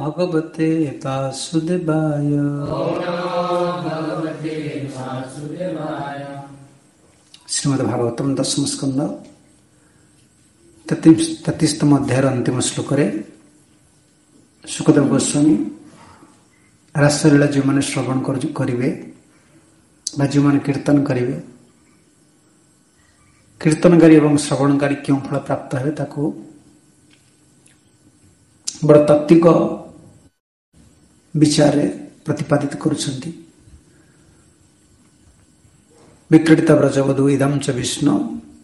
भगवते वासुदेवाय। श्रीमद्भागवतम 10 स्कंद 33तम अध्यायर अंतिम श्लोक सुखदेव गोस्वामी रासलीला जो मैंने श्रवण करेंगे जो मैंने कीर्तन करेंगे कीर्तनकारी एवं श्रवणकारी क्यों फल प्राप्त है ताकू बड़ तात्विक विचार प्रतिपादित करुछंती। विक्रीडिता ब्रजवधू इदं च विष्णु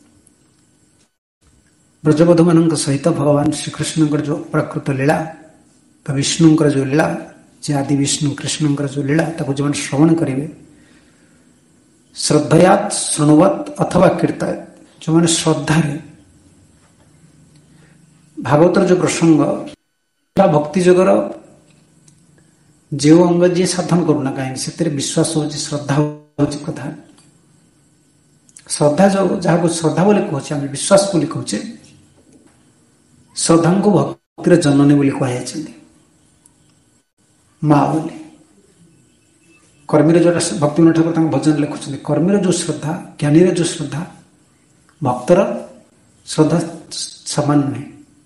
ब्रजवधू मान सहित भगवान श्रीकृष्ण जो प्राकृत लीला विष्णु जो लीला जे आदि विष्णु कृष्ण जो लीला ताको जो श्रवण करेंगे श्रद्धयात शृणुवत अथवा कीर्तयत जो मैंने श्रद्धा भागवतर जो प्रसंग भक्ति जगर जो अंग जी साधन करूना कहीं से विश्वास हो श्रद्धा हो कथा श्रद्धा जो जहाँ को श्रद्धा बोले कहे आम विश्वास बोली कहे श्रद्धा को भक्तिर जननी बोली कहुई माँ बोली कर्मीर जो भक्ति ठाकुर भजन लिखुं कर्मीर जो श्रद्धा ज्ञानी जो श्रद्धा भक्तर श्रद्धा समान नुहे।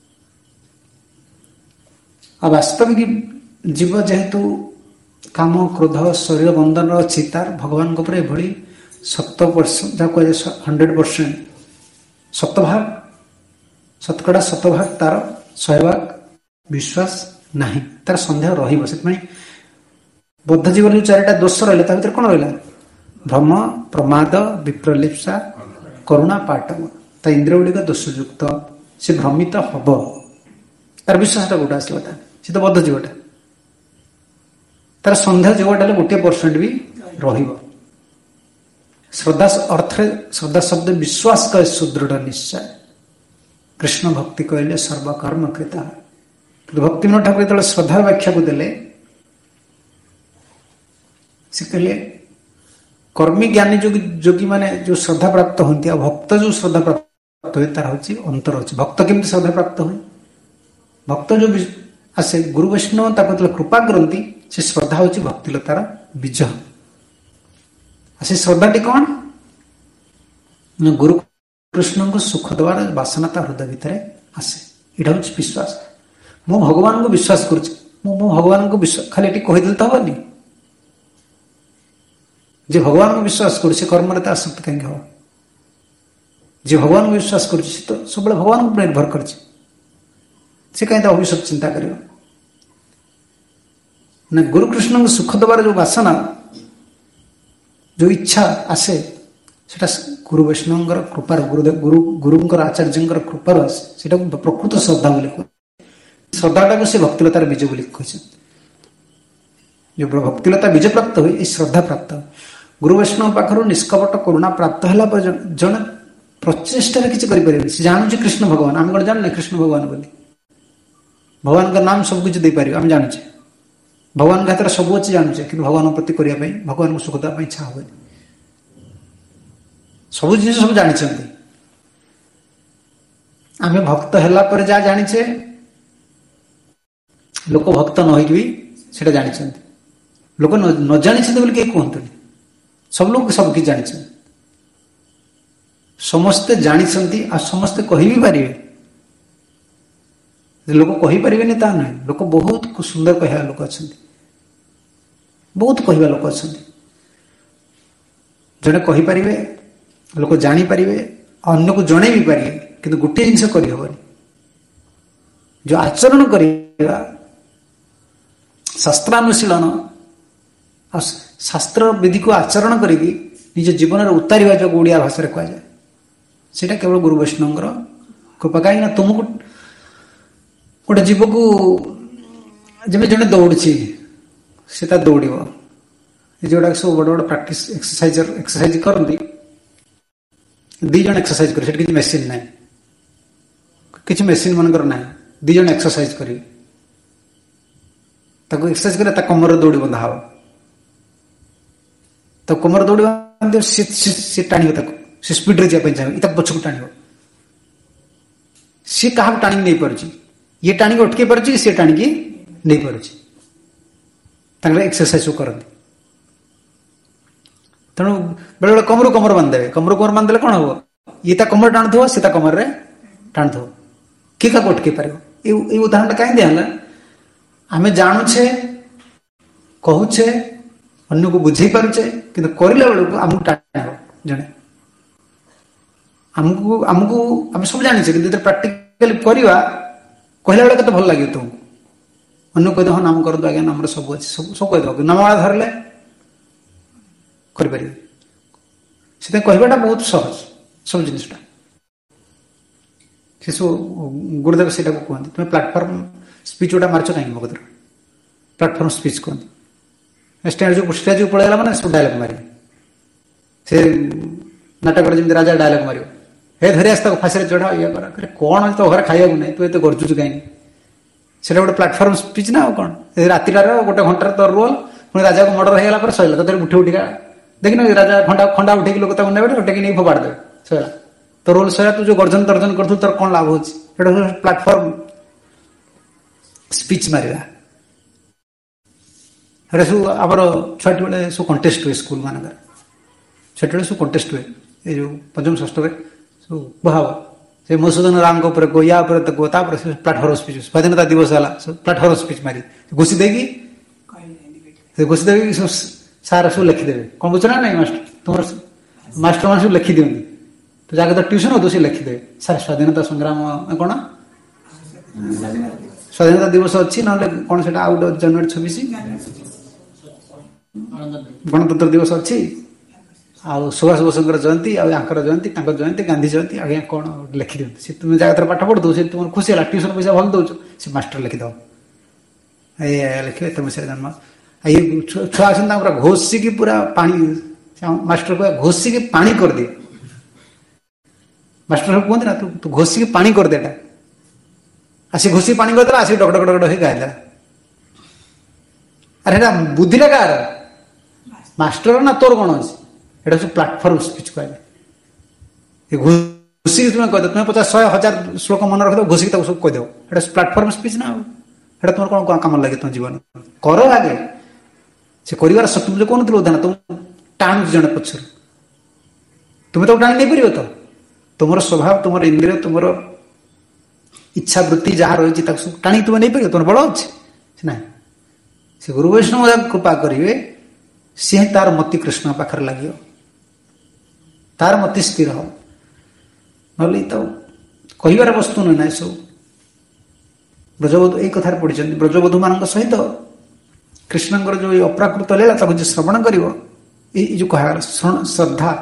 वास्तविक जीव जेहेतु काम क्रोध शरीर बंधन अच्छी तार भगवान ये 100% जहाँ कह 100% शतभाग शतकड़ा शतभाग तार 100 विश्वास नहीं तार सन्देह रही बद्ध जीवन जो 4टा दोष रहा भर कौन रहा भ्रम प्रमाद विप्रलिप्सा करुणा पाटव ता इंद्रिय गुड़िक दोषयुक्त से भ्रमित हम तार विश्वासटा गोटे आसला सी तो बद्ध जीवटा तार सन्देह जीवटा 1% भी रही श्रद्धा अर्थ श्रद्धा शब्द विश्वास का सुदृढ़ निश्चय कृष्ण भक्ति कहले सर्वकर्म कृता भक्ति विनोद ठाकुर जो श्रद्धार व्याख्या को देले से कहले कर्मी ज्ञानी जोगी माने जो श्रद्धा प्राप्त होती भक्त जो श्रद्धा प्राप्त हुए तार हूँ अंतर अच्छे भक्त केमती श्रद्धा प्राप्त हुए भक्त जो आसे गुरु वैष्णव कृपा करती से श्रद्धा हूँ भक्तिलतार बीज से श्रद्धाटी कौन गुरु कृष्ण को सुख देवार बासना हृदय भितर आसे यहाँ हूँ विश्वास मु भगवान को विश्वास करुँ भगवान को खाली कहीदेल तो हेनी जे भगवान को विश्वास कर कर्म आसक्त कहीं हम जे भगवान को विश्वास कर सब भगवान को निर्भर कर कहीं भविष्य चिंता कर गुरु कृष्ण को सुख देवार जो बासना जो इच्छा आसे सेटा गुरु वैष्णव कृपार गुरुदेव गुरुंकर आचार्य कृपार आसे प्रकृत श्रद्धा बोले श्रद्धाटा को भक्तिलतार बीज बोली कह जो भक्तिलता बीज प्राप्त हुए श्रद्धा प्राप्त गुरु वैष्णव पाखर निष्कपट करुणा प्राप्त है जन प्रचेषार किसी करें जानूचे कृष्ण भगवान आम कौन जानने कृष्ण भगवान बोली भगवान का नाम सब कुछ देपार आम जानूचे भगवान का हाथ सब अच्छे जानूचे कि भगवान प्रति करने भगवान को सुख देवाई इच्छा हे सब जिन सब जानी आम भक्त है जहाँ जाचे लोक भक्त न भी जानी लोक न जानी बोले कहीं कहते सब लोग सब किसी जानी समस्ते जानी समस्ते कही भी पारे लोक कही पारे ता ना लोक बहुत सुंदर कहवा लोक अच्छा बहुत कहवा लोक अच्छा जड़े कहींपारे लोक जानीपारे अन्य को जड़े भी पारे कि गोटे जिनस करहबनी जो आचरण करवा शास्त्रानुशीलन शास्त्र विधि को आचरण करी निज जीवन में उतारिवा जो ओडिया भाषा कहुए सीटा केवल गुरु वैष्णव कृपा कहीं तुमको गोटे जीव को जब जड़े दौड़ी से दौड़ जोड़ा सब बड़ बड़ प्राक्ट एक्सरसाइज करती 2 जन एक्सरसाइज कर मेसीन ना कि मेसीन मनकर ना 2 जन एक्सरसाइज करेंगे एक्सरसाइज करे कमर दौड़ी बंधा हम तो कमर दौड़ सी टाणी सी स्पीड रे जाए चाहिए पछक टाण सी क्या टाणी नहीं पार्टी ये टाणी अटकई पार्टी सी टाणी नहीं पारुछि तांगे एक्सरसाइज करते तेणु बेले बेले कमर कमर बांधदेवे कमर बांधदेले कौन हम ये कमर टाणुव सी कमर रे टाणुव किए क्या अटकई पार ये उदाहरण कहीं दिहला आम जानुछे कहूचे अन्य को बुझे पारुचे कि करला बेलू आमको टाण जड़े आमको आमको आम सब जाने कि प्राक्टिकली करवा कहला बेले के भल लगे तुमको अन्य कहीदे हाँ नाम कर आज्ञा नाम सब अच्छे सब कहीदे नामवाला धरले करें से कहवाटा बहुत सहज सब जिनटा से सब गुरुदेव से कहते तुम्हें प्लाटफर्म स्पीच जोटा मार्च कहीं मगध प्लाटफर्म स्पीच कहते स्टेज को पड़ेगा मैंने सब डायलॉग मारे से नाटक जमी राजा डायलॉग मार हे धरी आस फाँसी चढ़ा ये कर कौन तो घर खाया ना तू ये गर्जुचु कहीं से गोटे प्लाटफर्म स्पीच ना कौन रातिटार गोटे घंटार तो रोल पुणी राजा को मर्डर होगा सैला तो उठी उठिका देखिन राजा खंडा खंडा उठे लोग ने उठे नहीं फोपाड़ देवे सैला तो रोल सैला तू जो गर्जन तर्जन कर तोर कौन लाभ हो प्लाटफर्म स्पीच मारा सब आम छुआटी बेले सब कंटेस्ट हुए स्कूल मान छुआटी बेले सब कंटेस्ट हुए ये जो पंचम षष्ठ सब बहाव से मधुसूदन राम को कहो या कहो प्लाटफर्म स्पीच स्वाधीनता दिवस है प्लाटफर्म स्पीच मारी घोषी देगी घोषी देवी सार सब लिखिदेवे कौन बुझ ना नहीं मास्टर तुम मास्टर मान सब लिखि दिखती तो जाके तो ट्यूशन हो तो लिखिदेवे सार स्वाधीनता संग्राम कौन स्वाधीनता दिवस अच्छी ना कौन से आउट जनवरी 26 गणतंत्र दिवस अच्छी आउ सुभाष बोसଙ୍କର जयंती आंकर जयंती जयंती गांधी जयंती आज्ञा कौन लिखि दिखती सी तुम जगह पाठ पढ़ दो तुम खुशी है ट्यूशन पैसा भल दौ से मास्टर लिखिद लिखे तुम से जन्म ये छुआ पूरा घोषिकी पूरा पानी मास्टर को घोषिकी पानी कर दिए मास्टर कहते ना तू घोषिकी पानी कर देटा आसी घोषिकी पानी करदेला आसी डगड़ डगड़ हो गायदेला अरे बुद्धिटा कार मास्टर ना तोर कौन अच्छे एटा सब प्लाटफर्म स्पीच कहले घोषिकी तुम्हें कहदे तुम्हें 50,000 श्लोक मन रखिद घोषिकी सब कहदेव एटा प्लाटफर्म स्पीच ना एटा तुम कौन कम लगे तुम जीवन कर आगे से कर शक्ति मुझे कौन उदाहरण तुम टाणु जन पक्षर तुम्हें तो टाणी नहीं पार तो तुम स्वभाव तुम इंद्रिय तुम इच्छा वृत्ति जहाँ रही टाणी तुम्हें नहीं पार तुम बड़ अच्छे ना से गुरु वैष्णव कृपा करेंगे सी तार मति कृष्ण पाखर लगे तार मति स्थिर हो ना तो कहबार वस्तु नुह ना सब ब्रजबधू यही कथार पढ़ी ब्रजबधू मान सहित कृष्ण जो अप्राकृत लीला ताको जो श्रवण कर जो कह श्रद्धा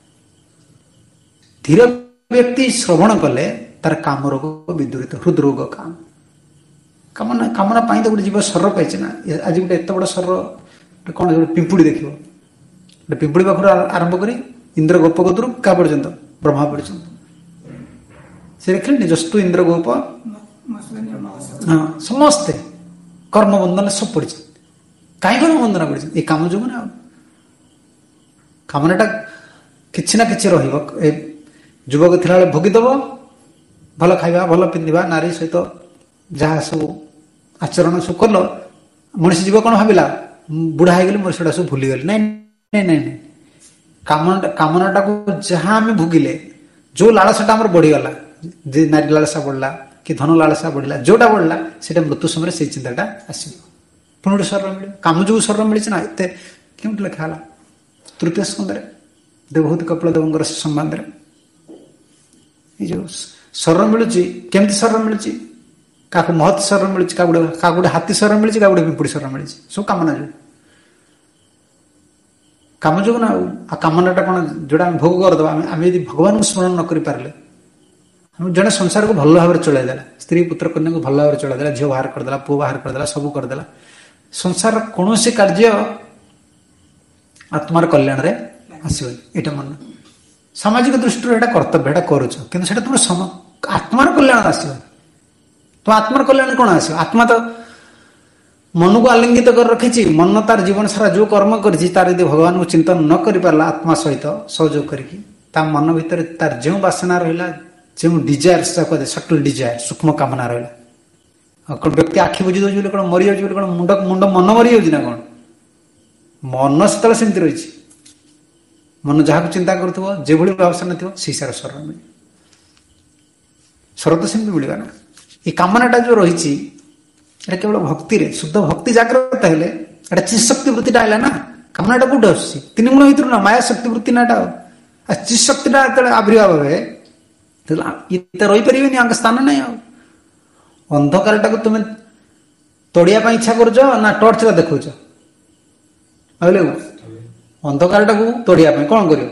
धीर व्यक्ति श्रवण कले तार काम रोग विदूरित हृदरोग काम कामना कामना पाई तो गोटे जीव सर पाई ना आज गोटे एत बड़ सर कौन गोटे पिंपुड़ी देख गोटे पिंपुड़ी पाखर आरंभ कर इंद्र गोप कदू क्या पर्यंत ब्रह्मा पर्यंत से देखिले जस्तु इंद्र गोप हाँ समस्ते कर्म बंधन सब पड़ी कहीं कर्म बंधन पड़ी ये कम जो ना कामनाटा कि ना कि युवक थी भोगीदेव भल खाଇବା भल पिंधा नारी सहित जहाँ सब आचरण सब कल मनीष जीव कौन भाविला बुढ़ा हो गली मोर से सब भूलीगली नहीं नहीं नहीं नहीं कामनाटा को जहाँ आम भोगिले जो लालसाटा आम बढ़ीगला नारी लालसा बढ़ला कि धन लालसा बढ़ला जोटा बढ़ला से मृत्यु समय से चिंताटा आसो पुणी गोटे शरीर मिले काम जो शरीर मिली ना एत क्यों लिखा तृतीय स्कंदे देवहूति कपिल देव संबंध में जो शरीर मिलूँ केमती शरीर मिलूँ क्या महत शरीर मिलूँ क्या गोटे हाथी शरीर मिली क्या गोटे पिंपुड़ी शरीर मिली सब कामना जो काम जो ना कामनाटा कौन जोटा भोग करदे आम यदि भगवान को स्मरण न कर पारे जड़े संसार को भल भाव चलैदेला स्त्री पुत्र कन्या को भल भाव चलैदेला झील बाहर करदेला पुओ बाहर करदेला सब करदेला संसार कौन कार्य आत्मार कल्याण रे आसबनी यहाँ मन सामाजिक दृष्टि एटा कर्तव्य एटा करुच कि तुम आत्मार कल्याण आसबनी तुम आत्मार कल्याण कौन आस आत्मा तो मन को आलिंगित कर रखी मन तार जीवन सारा जो कर्म कर भगवान को चिंतन न कर पारा आत्मा सहित सहयोग करके मन भितर तार जो बासना रहा जो डिजायर सटल डिजायर सूक्ष्म कामना रहा କଣ ବ୍ୟକ୍ତି ଆଖି ବୁଝି ଦଉଛି ବୋଲି କଣ ମରିଯାଉଛି ବୋଲି କଣ ମୁଣ୍ଡ ମୁଣ୍ଡ ମନ ମରିଯାଉଛି ନା କଣ? ମନ ସେତେବେଳେ ସେମିତି ରହିଛି। ମନ ଯାହାକୁ ଚିନ୍ତା କରୁଥିବ, ଯେଭଳି ଭାବନା ଥିବ, ସେଇ ସାର ସ୍ୱର ମିଳିବ। ସ୍ୱର ତ ସେମିତି ମିଳିବ ନା। ଏଇ କାମନାଟା ଯୋଉ ରହିଛି, ଏଟା କେବଳ ଭକ୍ତିରେ, ଶୁଦ୍ଧ ଭକ୍ତି ଜାଗ୍ରତ ହେଲେ ଏଟା ଚିଶକ୍ତି ବୃତ୍ତିଟା ଆଇଲା ନା। କାମନାଟା କୋଉଠି ଆସୁଛି? 3 ଗୁଣ ଭିତରୁ ନା, ମାୟା ଶକ୍ତି ବୃତ୍ତି ନାଟା। ଆଉ ଚିଶକ୍ତିଟା ଯେତେବେଳେ ଆବିର୍ଭାବ ହୁଏ, ଏତେ ରହିପାରିବେନି, ଆଙ୍କ ସ୍ଥାନ ନାହିଁ ଆଉ। ଅନ୍ଧକାରଟାକୁ ତୁମେ ତୋଡ଼ିବା ପାଇଁ ଇଚ୍ଛା କରୁଛ ନା ଟର୍ଚ୍ଚରେ ଦେଖୁଛ? ଭାବିଲେ ଅନ୍ଧକାରଟାକୁ ତୋଡ଼ିବା ପାଇଁ କଣ କରିବ?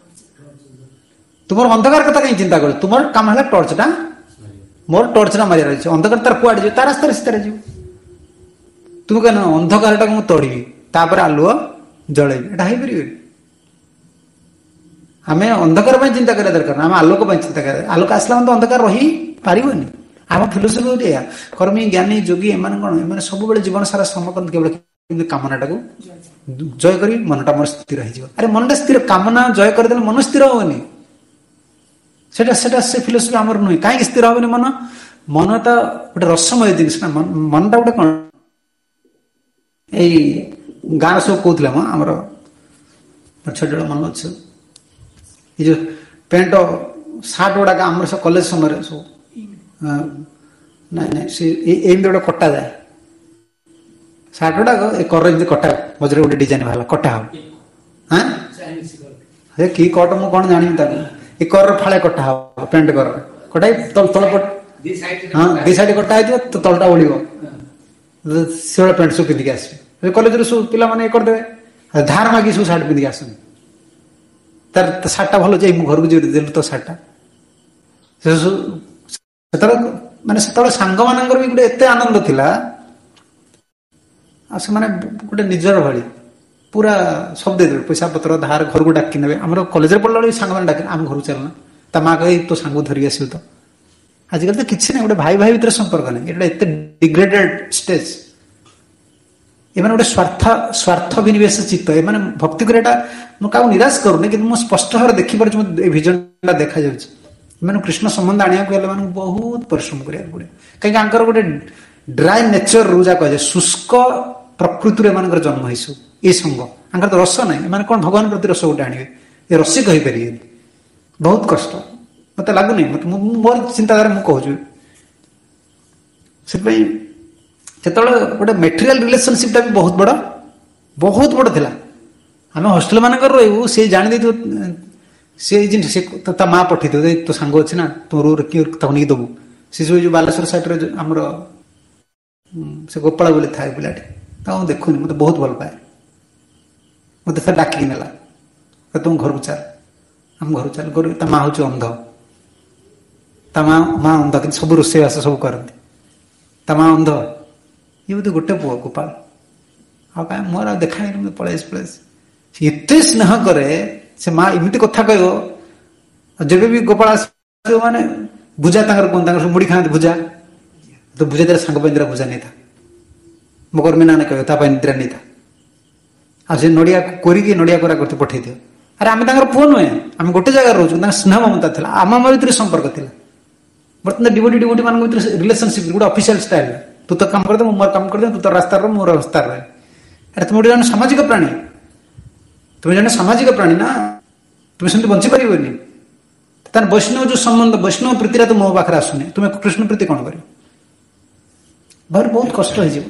ତୁମର ଅନ୍ଧକାର କଥା କାହିଁ ଚିନ୍ତା କରୁଛ? ତୁମର କାମ ହେଲା ଟର୍ଚ୍ଚଟା, ମୋର ଟର୍ଚ୍ଚଟା ମାରିବାର ଅଛି। ଅନ୍ଧକାର ତାର କୁଆଡେ ଯିବ? ତା ରାସ୍ତାରେ ସିଧାରେ ଯିବ। ତୁମେ କହିଲ ଅନ୍ଧକାରଟାକୁ ମୁଁ ତୋଡ଼ିବି, ତାପରେ ଆଲୁଅ ଜଳେଇବି, ଏଟା ହେଇପାରିବନି। ଆମେ ଅନ୍ଧକାର ପାଇଁ ଚିନ୍ତା କରିବା ଦରକାର ନା, ଆମେ ଆଲୋକ ପାଇଁ ଚିନ୍ତା କରିବା। ଆଲୋକ ଆସିଲା ମାନେ ଅନ୍ଧକାର ରହି ପାରିବନି। ଆମ ଫିଲୋସଫି ହଉଛି ଏଇଆ। କର୍ମୀ, ଜ୍ଞାନୀ, ଯୋଗୀ ଏମାନେ କଣ? ଏମାନେ ସବୁବେଳେ ଜୀବନ ସାରା ଶ୍ରମ କରନ୍ତି କେବଳ କିନ୍ତୁ କାମନାଟାକୁ ଜୟ କରି ମନଟା ମୋର ସ୍ଥିର ହେଇଯିବ। ଆରେ ମନଟା ସ୍ଥିର, କାମନା ଜୟ କରିଦେଲେ ମନ ସ୍ଥିର ହବନି। ସେଟା ସେଟା ସେ ଫିଲୋସଫି ଆମର ନୁହେଁ। କାହିଁକି ସ୍ଥିର ହବନି ମନ? ମନ ତ ଗୋଟେ ରସମୟ ଜିନିଷ ନା। ମନଟା ଗୋଟେ କଣ? ଏଇ ଗାଁରେ ସବୁ କହୁଥିଲେ ମ ଆମର ଛୋଟବେଳେ ମନେ ଅଛି, ଏଇ ଯୋଉ ପ୍ୟାଣ୍ଟ ସାର୍ଟ ଗୁଡାକ ଆମର ସବୁ କଲେଜ ସମୟରେ ସବୁ ନାଇଁ ସେ ଏମିତି ଗୋଟେ କଟାଯାଏ ସାର୍ଟ ଗୁଡାକ, ଏ କର ଏମିତି କଟା, ମଝିରେ ଗୋଟେ ଡିଜାଇନ ବାହାରିଲା, କଟା ହବ। ହଁ କି କଟ ମୁଁ କଣ ଜାଣିବି ତାକୁ। ଏ କର ଫାଳେ କଟା ହବ, ପ୍ୟାଣ୍ଟ କର କଟା ତଳ ପଟ, ହଁ ଦି ସାଇଡ କଟା ହେଇଥିବ, ତଳଟା ଓଳିବ। ସେଇଭଳିଆ ପ୍ୟାଣ୍ଟ ସବୁ ପିନ୍ଧିକି ଆସିବେ କଲେଜରେ, ସବୁ ପିଲାମାନେ ଇଏ କରିଦେବେ, ଧାର ମାଗି ସବୁ ସାର୍ଟ ପିନ୍ଧିକି ଆସନ୍ତି। ତାର ସାର୍ଟଟା ଭଲ ଯାଇ, ମୁଁ ଘରକୁ ଯିବି ଦେଲୁ ତ ସାର୍ଟଟା। ସେତେବେଳେ ମାନେ ସେତେବେଳେ ସାଙ୍ଗ ମାନଙ୍କର ବି ଗୋଟେ ଏତେ ଆନନ୍ଦ ଥିଲା, ଆଉ ସେମାନେ ଗୋଟେ ନିଜର ଭଳି ପୁରା ସବୁ ଦେଇଦେବେ, ପଇସା ପତ୍ର ଧାର, ଘରକୁ ଡାକି ନେବେ। ଆମର କଲେଜରେ ପଢିଲା ବେଳେ ସାଙ୍ଗମାନେ ଡାକି, ଆମ ଘରକୁ ଚାଲୁନା, ତା ମା କହେ ତୋ ସାଙ୍ଗକୁ ଧରିକି ଆସିବୁ ତ। ଆଜିକାଲି ତ କିଛି ନାହିଁ, ଗୋଟେ ଭାଇ ଭାଇ ଭିତରେ ସମ୍ପର୍କ ନାହିଁ, ଏଟା ଏତେ ଡିଗ୍ରେଡେଡ ଷ୍ଟେଜ। ଏମାନେ ଗୋଟେ ସ୍ୱାର୍ଥ ବିନିବେଶ ଚିତ୍ତ। ଏମାନେ ଭକ୍ତି କରିବାଟା, ମୁଁ କାହାକୁ ନିରାଶ କରୁନି, କିନ୍ତୁ ମୁଁ ସ୍ପଷ୍ଟ ଭାବରେ ଦେଖିପାରୁଛି, ଏ ଭିଜନଟା ଦେଖାଯାଉଛି। ଏମାନଙ୍କୁ କୃଷ୍ଣ ସମ୍ବନ୍ଧ ଆଣିବାକୁ ହେଲେ ଏମାନଙ୍କୁ ବହୁତ ପରିଶ୍ରମ କରିବାକୁ ପଡିବ। କାହିଁକି ଆଙ୍କର ଗୋଟେ ଡ୍ରାଏ ନେଚର, ଯାହା କୁହାଯାଏ ଶୁଷ୍କ ପ୍ରକୃତିରୁ ଏମାନଙ୍କର ଜନ୍ମ ହେଇସୁ। ଏ ସଙ୍ଗ ଆଙ୍କର ତ ରସ ନାହିଁ। ଏମାନେ କଣ ଭଗବାନ ପ୍ରତି ରସ ଗୋଟେ ଆଣିବେ? ଏ ରସି କହିପାରିବେନି। ବହୁତ କଷ୍ଟ, ମତେ ଲାଗୁନି, ମୋର ଚିନ୍ତାଧାରା ମୁଁ କହୁଛି। ସେଥିପାଇଁ ସେତେବେଳେ ଗୋଟେ ମେଟେରିଆଲ ରିଲେସନସିପ ଟା ବି ବହୁତ ବଡ ଥିଲା। ଆମେ ହଷ୍ଟେଲ ମାନଙ୍କର ରହିବୁ, ସେ ଜାଣିଦେଇଥିବ, ସେ ଜିନିଷ ତା ମା ପଠେଇଥିବ, ତୋ ସାଙ୍ଗ ଅଛି ନା, ତୋର ତାକୁ ନେଇକି ଦବୁ। ସେ ସବୁ ଯୋଉ ବାଲେଶ୍ୱର ସାଇଟରେ ଆମର ସେ ଗୋପାଳ ବୋଲି ଥାଏ ପିଲାଟି, ତାକୁ ମୁଁ ଦେଖୁନି, ମତେ ବହୁତ ଭଲ ପାଏ। ମତେ ଥରେ ଡାକିକି ନେଲା, ତମ ଘରକୁ ଚାଲ, ଆମ ଘରକୁ ଚାଲ। ତା ମା ହଉଛି ଅନ୍ଧ, ତା ମା ଅନ୍ଧ, କିନ୍ତୁ ସବୁ ରୋଷେଇବାସ ସବୁ କରନ୍ତି। ତା ମା ଅନ୍ଧ, ଇଏ ବୋଧେ ଗୋଟେ ପୁଅ ଗୋପାଳ। ଆଉ କାହିଁ ମୋର ଆଉ ଦେଖା ହେଇନି, ମୁଁ ପଳେଇ ସେ ଏତେ ସ୍ନେହ କରେ, ସେ ମା ଏମିତି କଥା କହିବ। ଯେବେ ବି ଗୋପାଳ ଆସିବ ମାନେ ଭୁଜା ତାଙ୍କର କୁହନ୍ତି, ତାଙ୍କର ସବୁ ମୁଢି ଖାଆନ୍ତି, ଭୁଜା ତ ଭୁଜା ଦେଲେ ସାଙ୍ଗ ପାଇଁ ଦିଟା ଭୁଜା ନେଇଥା, ମୋ କର୍ମୀ ନାନେ କହିବ, ତା ପାଇଁ ଦିଟା ନେଇଥା। ଆଉ ସେ ନଡିଆ କୋରିକି ନଡିଆ କୋରା କରିତେ ପଠେଇଦିଅ। ଆରେ ଆମେ ତାଙ୍କର ପୁଅ ନୁହେଁ, ଆମେ ଗୋଟେ ଜାଗାରେ ରହୁଛୁ, ତାଙ୍କ ସ୍ନେହ ମମତା ଥିଲା, ଆମ ଭିତରେ ସମ୍ପର୍କ ଥିଲା। ବର୍ତ୍ତମାନ ଡିଭୋଟି ମାନଙ୍କ ଭିତରେ ରିଲେସନସିପ ଗୋଟେ ଅଫିସିଆଲ ଷ୍ଟାଇଲ। ତୁ ତ କାମ କରିଦେ, ମୁଁ ମୋର କାମ କରିଦେ, ତୁ ତ ରାସ୍ତାରେ ରହ, ମୁଁ ରାସ୍ତାରେ ରହେ। ଆରେ ତୁମେ ଗୋଟେ ଜଣେ ସାମାଜିକ ପ୍ରାଣୀ, ତୁମେ ଜଣେ ସାମାଜିକ ପ୍ରାଣୀ ନା, ତୁମେ ସେମିତି ବଞ୍ଚି ପାରିବନି। ତାର ବୈଷ୍ଣବ ଯୋଉ ସମ୍ବନ୍ଧ, ବୈଷ୍ଣବ ପ୍ରୀତିଟା ତ ମୋ ପାଖରେ ଆସୁନି, ତୁମେ କୃଷ୍ଣ ପ୍ରୀତି କଣ କରିବ? ଭାରି ବହୁତ କଷ୍ଟ ହେଇଯିବ।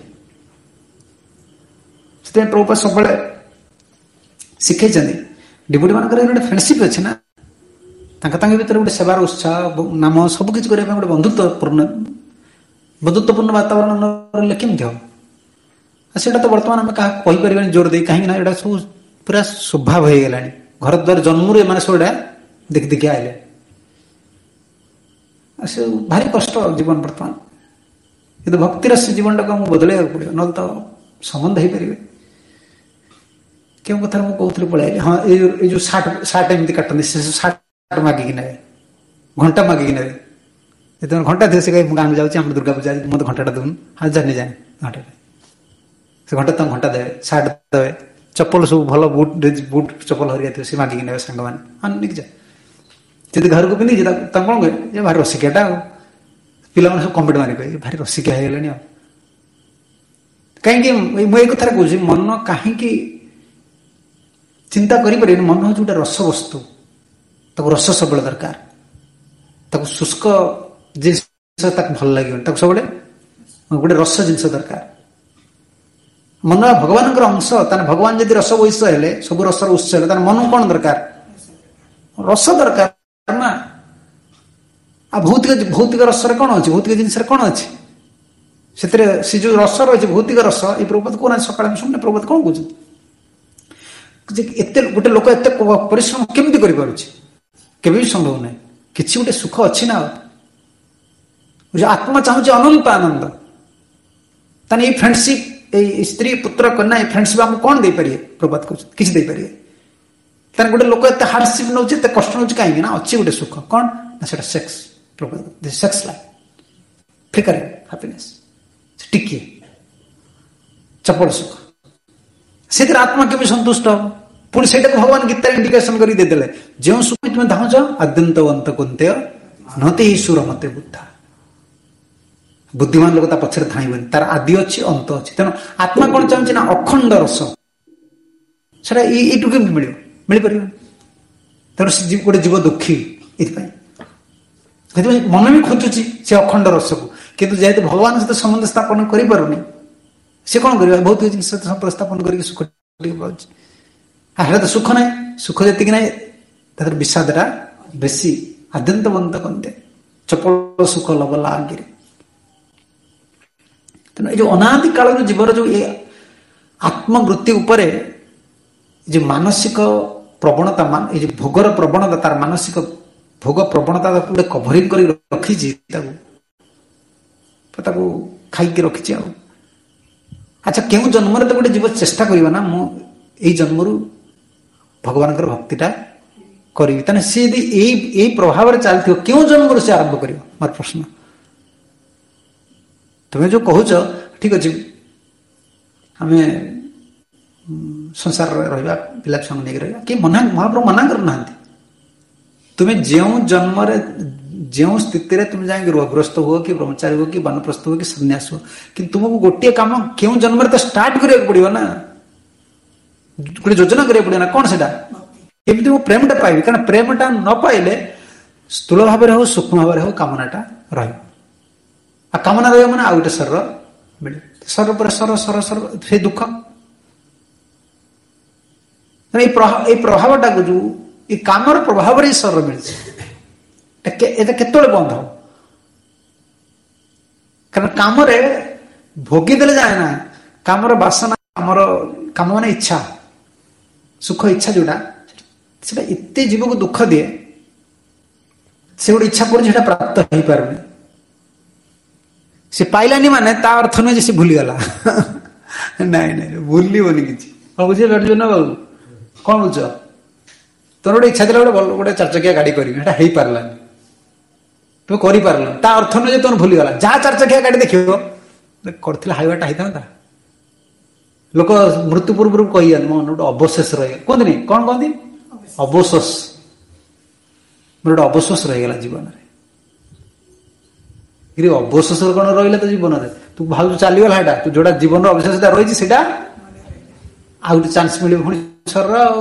ସେଥିପାଇଁ ପ୍ରଭୁପାଦ ସବୁବେଳେ ଶିଖେଇଛନ୍ତି, ଡିଭୋଟି ମାନଙ୍କର ଗୋଟେ ଫ୍ରେଣ୍ଡସିପ ଅଛି ନା, ତାଙ୍କ ଭିତରେ ଗୋଟେ ସେବାର ଉତ୍ସାହ, ନାମ ସବୁ କିଛି କରିବା ପାଇଁ ଗୋଟେ ବନ୍ଧୁତ୍ୱପୂର୍ଣ୍ଣ ବାତାବରଣ ରହିଲେ କେମିତି ହବ? ଆଉ ସେଇଟା ତ ବର୍ତ୍ତମାନ ଆମେ କାହାକୁ କହିପାରିବାନି ଜୋର ଦେଇ, କାହିଁକି ନା ଏଇଟା ସବୁ ପୁରା ସ୍ୱଭାବ ହେଇଗଲାଣି। ଘର ଦ୍ୱାର ଜନ୍ମରୁ ଏମାନେ ସବୁଟା ଦେଖି ଆଇଲେ। ଆଉ ସେ ଭାରି କଷ୍ଟ ଜୀବନ ବର୍ତ୍ତମାନ। କିନ୍ତୁ ଭକ୍ତିର ସେ ଜୀବନଟାକୁ ଆମକୁ ବଦଳେଇବାକୁ ପଡିବ, ନହେଲେ ତ ସମ୍ବନ୍ଧ ହେଇପାରିବେ। କେଉଁ କଥାରେ ମୁଁ କହୁଥିଲି ପଳେଇଲି, ହଁ ଏଇ ଯୋଉ ସାର୍ଟ ଏମିତି କାଟନ୍ତି, ସେ ସାର୍ଟ ମାଗିକି ନେବେ, ଘଣ୍ଟା ମାଗିକି ନେବେ। ଯେତେବେଳେ ଘଣ୍ଟା ଥିବ, ସେ ମୁଁ ଗାଁକୁ ଯାଉଛି, ଆମର ଦୁର୍ଗା ପୂଜା, ମତେ ଘଣ୍ଟାଟା ଦେଉନି, ହଁ ଜାଣି ଘଣ୍ଟା, ସେ ଘଣ୍ଟା ତାଙ୍କୁ ଘଣ୍ଟା ଦେବେ, ସାର୍ଟ ଦେବେ, ଚପଲ ସବୁ ଭଲ ବୁଟ ଚପଲ ହରିକା ଥିବ, ସେ ମାଗିକି ନେବେ ସାଙ୍ଗମାନେ। ହଁ ନେଇକି ଯା, ଯଦି ଘରକୁ ପିନ୍ଧିଛି ତାଙ୍କୁ କଣ କହିବେ, ଭାରି ରସିକିଆଟା ଆଉ ପିଲାମାନେ ସବୁ କମେଣ୍ଟ ମାରି କହିବେ ଭାରି ରସିକିଆ ହେଇଗଲେଣି ଆଉ। କାହିଁକି ମୁଁ ଏଇ କଥାରେ କହୁଛି, ମନ କାହିଁକି ଚିନ୍ତା କରିପାରିବେନି? ମନ ହଉଛି ଗୋଟେ ରସ ବସ୍ତୁ, ତାକୁ ରସ ସବୁବେଳେ ଦରକାର। ତାକୁ ଶୁଷ୍କ ଜିନିଷ ତାକୁ ଭଲ ଲାଗିବନି, ତାକୁ ସବୁବେଳେ ଗୋଟେ ରସ ଜିନିଷ ଦରକାର। ମନ ଭଗବାନଙ୍କର ଅଂଶ, ତାହେଲେ ଭଗବାନ ଯଦି ରସ ଉତ୍ସ ହେଲେ, ସବୁ ରସର ଉତ୍ସ ହେଲେ, ତାହେଲେ ମନକୁ କଣ ଦରକାର? ରସ ଦରକାର ନା। ଆଉ ଭୌତିକ ରସରେ କଣ ଅଛି? ଭୌତିକ ଜିନିଷରେ କଣ ଅଛି? ସେଥିରେ ସେ ଯୋଉ ରସ ରହିଛି, ଭୌତିକ ରସ, ଏଇ ପ୍ରଭୁପାଦ କହୁନାହାନ୍ତି ସକାଳେ ଆମେ ଶୁଣିଲେ ପ୍ରଭୁପାଦ କଣ କହୁଛନ୍ତି ଯେ ଏତେ ଗୋଟେ ଲୋକ ଏତେ ପରିଶ୍ରମ କେମିତି କରିପାରୁଛି? କେବେ ବି ସମ୍ଭବ ନାହିଁ। କିଛି ଗୋଟେ ସୁଖ ଅଛି ନା। ଆତ୍ମା ଚାହୁଁଛି ଅନନ୍ତ ଆନନ୍ଦ। ତାହେଲେ ଏଇ ଫ୍ରେଣ୍ଡସିପ୍, ଏଇ ସ୍ତ୍ରୀ ପୁତ୍ର କନ୍ୟା, ଏଇ ଫ୍ରେଣ୍ଡସିପ୍ ଆମକୁ କଣ ଦେଇପାରିବେ? ପ୍ରଭୁପାଦ କହୁଛନ୍ତି କିଛି ଦେଇପାରିବେ। ତାହେଲେ ଗୋଟେ ଲୋକ ଏତେ ହାର୍ଡସିପ୍ ନେଉଛି, ଏତେ କଷ୍ଟ ନେଉଛି କାହିଁକି? ନା ଅଛି ଗୋଟେ ସୁଖ। କଣ ନା? ସେଟା sex. Sex life, flickering happiness, ଟିକିଏ ଚପଳ ସୁଖ, ସେଥିରେ ଆତ୍ମା କେବେ ସନ୍ତୁଷ୍ଟ ହବ? ପୁଣି ସେଇଟାକୁ ଭଗବାନ ଗୀତାରେ ଇଣ୍ଡିକେସନ କରି ଦେଇଦେଲେ, ଯେଉଁ ସୁଖ ତୁମେ ଧାଉଁଛ ଆଦ୍ୟନ୍ତବନ୍ତ କୁନ୍ତେୟ ନତେ ଈଶ୍ୱର ମତେ ବୁଦ୍ଧା। ବୁଦ୍ଧିମାନ ଲୋକ ତା ପଛରେ ଧାଇଁବନି, ତାର ଆଦି ଅଛି, ଅନ୍ତ ଅଛି। ତେଣୁ ଆତ୍ମା କଣ ଚାହୁଁଛି ନା ଅଖଣ୍ଡ ରସ। ସେଟା ଏଇଠୁ କେମିତି ମିଳିବ? ମିଳିପାରିବନି। ତେଣୁ ସେ ଗୋଟେ ଜୀବ ଦୁଃଖୀ ଏଥିପାଇଁ। ସେଥିପାଇଁ ମନ ବି ଖୋଜୁଛି ସେ ଅଖଣ୍ଡ ରସକୁ, କିନ୍ତୁ ଯେହେତୁ ଭଗବାନ ସହିତ ସମ୍ବନ୍ଧ ସ୍ଥାପନ କରିପାରୁନି, ସେ କଣ କରିବ? ଭୌତିକ ଜିନିଷ ସହିତ ସମ୍ପର୍କ ସ୍ଥାପନ କରିକି ସୁଖ ଟିକେ ପାଉଛି। ହେଲେ ତ ସୁଖ ନାହିଁ। ସୁଖ ଯେତିକି ନାହିଁ, ତାদের ବିଷାଦଟା ବେଶୀ। ଆଦ୍ୟନ୍ତବନ୍ତ କନ୍ତେ ଚପଳ ସୁଖ ଲବ ଲାଗିରେ। ତେଣୁ ଏଇ ଯୋଉ ଅନାଦି କାଳରୁ ଜୀବର ଯୋଉ ଏ ଆତ୍ମବୃତ୍ତି ଉପରେ ଯୋଉ ମାନସିକ ପ୍ରବଣତା, ଏଇ ଯୋଉ ଭୋଗର ପ୍ରବଣତା, ତାର ମାନସିକ ଭୋଗ ପ୍ରବଣତା ଗୋଟେ କଭରିଂ କରି ରଖିଛି, ତାକୁ ଖାଇକି ରଖିଛି ଆଉ। ଆଚ୍ଛା, କେଉଁ ଜନ୍ମରେ ତ ଗୋଟେ ଜୀବ ଚେଷ୍ଟା କରିବ ନା, ମୁଁ ଏଇ ଜନ୍ମରୁ ଭଗବାନଙ୍କର ଭକ୍ତିଟା କରିବି। ତାହେଲେ ସିଏ ଯଦି ଏଇ ପ୍ରଭାବରେ ଚାଲିଥିବ, କେଉଁ ଜନ୍ମରୁ ସେ ଆରମ୍ଭ କରିବ? ମୋର ପ୍ରଶ୍ନ। ତୁମେ ଯୋଉ କହୁଛ ଠିକ ଅଛି, ଆମେ ସଂସାରରେ ରହିବା, ପିଲା ଛୁଆଙ୍କୁ ନେଇକି ରହିବା, କି ମହାପ୍ରଭୁ ମନା କରୁନାହାନ୍ତି। ତୁମେ ଯେଉଁ ଜନ୍ମରେ, ଯେଉଁ ସ୍ଥିତିରେ ତୁମେ ଯାଇକି ଗୃହସ୍ଥ ହୁଅ, କି ବ୍ରହ୍ମଚାରୀ ହୁଅ, କି ବାନପ୍ରସ୍ଥ ହୁଅ, କି ସନ୍ନ୍ୟାସ ହୁଅ, କିନ୍ତୁ ତୁମକୁ ଗୋଟିଏ କାମ କେଉଁ ଜନ୍ମରେ ତ ଷ୍ଟାର୍ଟ କରିବାକୁ ପଡିବ ନା, ଗୋଟେ ଯୋଜନା କରିବାକୁ ପଡିବ ନା। କଣ ସେଟା? ଏମିତି ମୁଁ ପ୍ରେମଟା ପାଇବି। କାରଣ ପ୍ରେମଟା ନ ପାଇଲେ ସ୍ଥୂଳ ଭାବରେ ହଉ, ସୂକ୍ଷ୍ମ ଭାବରେ ହଉ, କାମନାଟା ରହିବ। ଆଉ କାମନା ରହିବ ମାନେ ଆଉ ଗୋଟେ ଶରୀର ମିଳିବ। ଶରୀର ପରେ ଶରୀର, ସେ ଦୁଃଖ। ଏଇ ପ୍ରଭାବଟାକୁ, ଯୋଉ ଏଇ କାମର ପ୍ରଭାବରେ ହିଁ ଶରୀର ମିଳିଛି, ଏଟା କେତେବେଳେ ବନ୍ଦ ହବ? କାରଣ କାମରେ ଭୋଗିଦେଲେ ଯାଏ ନା। କାମର ବାସନା, କାମ ମାନେ ଇଚ୍ଛା, ସୁଖ ଇଚ୍ଛା ଯୋଉଟା, ସେଟା ଏତେ ଜୀବକୁ ଦୁଃଖ ଦିଏ। ସେ ଗୋଟେ ଇଚ୍ଛା କରୁଛି, ସେଟା ପ୍ରାପ୍ତ ହେଇପାରୁନି। ସେ ପାଇଲାନି ମାନେ ତା ଅର୍ଥ ନୁହେଁ ଯେ ସେ ଭୁଲିଗଲା। ନାଇଁ ଭୁଲିବନି କିଛି। କଣ ବୁଝିପାରୁଛ ନା ବାବୁ? କଣ ବୁଝ? ତୋର ଗୋଟେ ଇଚ୍ଛା ଥିଲା ଗୋଟେ 4 ଚକିଆ ଗାଡି କରିବି, ସେଟା ହେଇପାରିଲାନି, ତୁମେ କରିପାରିଲ, ତା ଅର୍ଥ ନୁହେଁ ଯେ ତମେ ଭୁଲିଗଲା। ଯାହା 4 ଚକିଆ ଗାଡି ଦେଖିବ, କରିଥିଲେ ହାଇୱାଟା ହେଇଥାନ୍ତା। ଲୋକ ମୃତ୍ୟୁ ପୂର୍ବରୁ କହିଯାନ୍ତି, ମୋ ଗୋଟେ ଅବଶେଷ ରହିଗଲା, କୁହନ୍ତିନି? କଣ କହନ୍ତି? ଅବଶୋଷ। ମୋର ଗୋଟେ ଅବଶୋଷ ରହିଗଲା ଜୀବନରେ। ଅବଶୋଷ କଣ ରହିଲା ତ ଜୀବନରେ? ତୁ ଭାବୁଛୁ ଚାଲିଗଲା, ସେଟା ତୁ ଯୋଉଟା ଜୀବନର ଅବଶେଷଟା ରହିଛି, ସେଇଟା ଆଉ ଗୋଟେ ଚାନ୍ସ ମିଳିବ ପୁଣି ଶରୀର। ଆଉ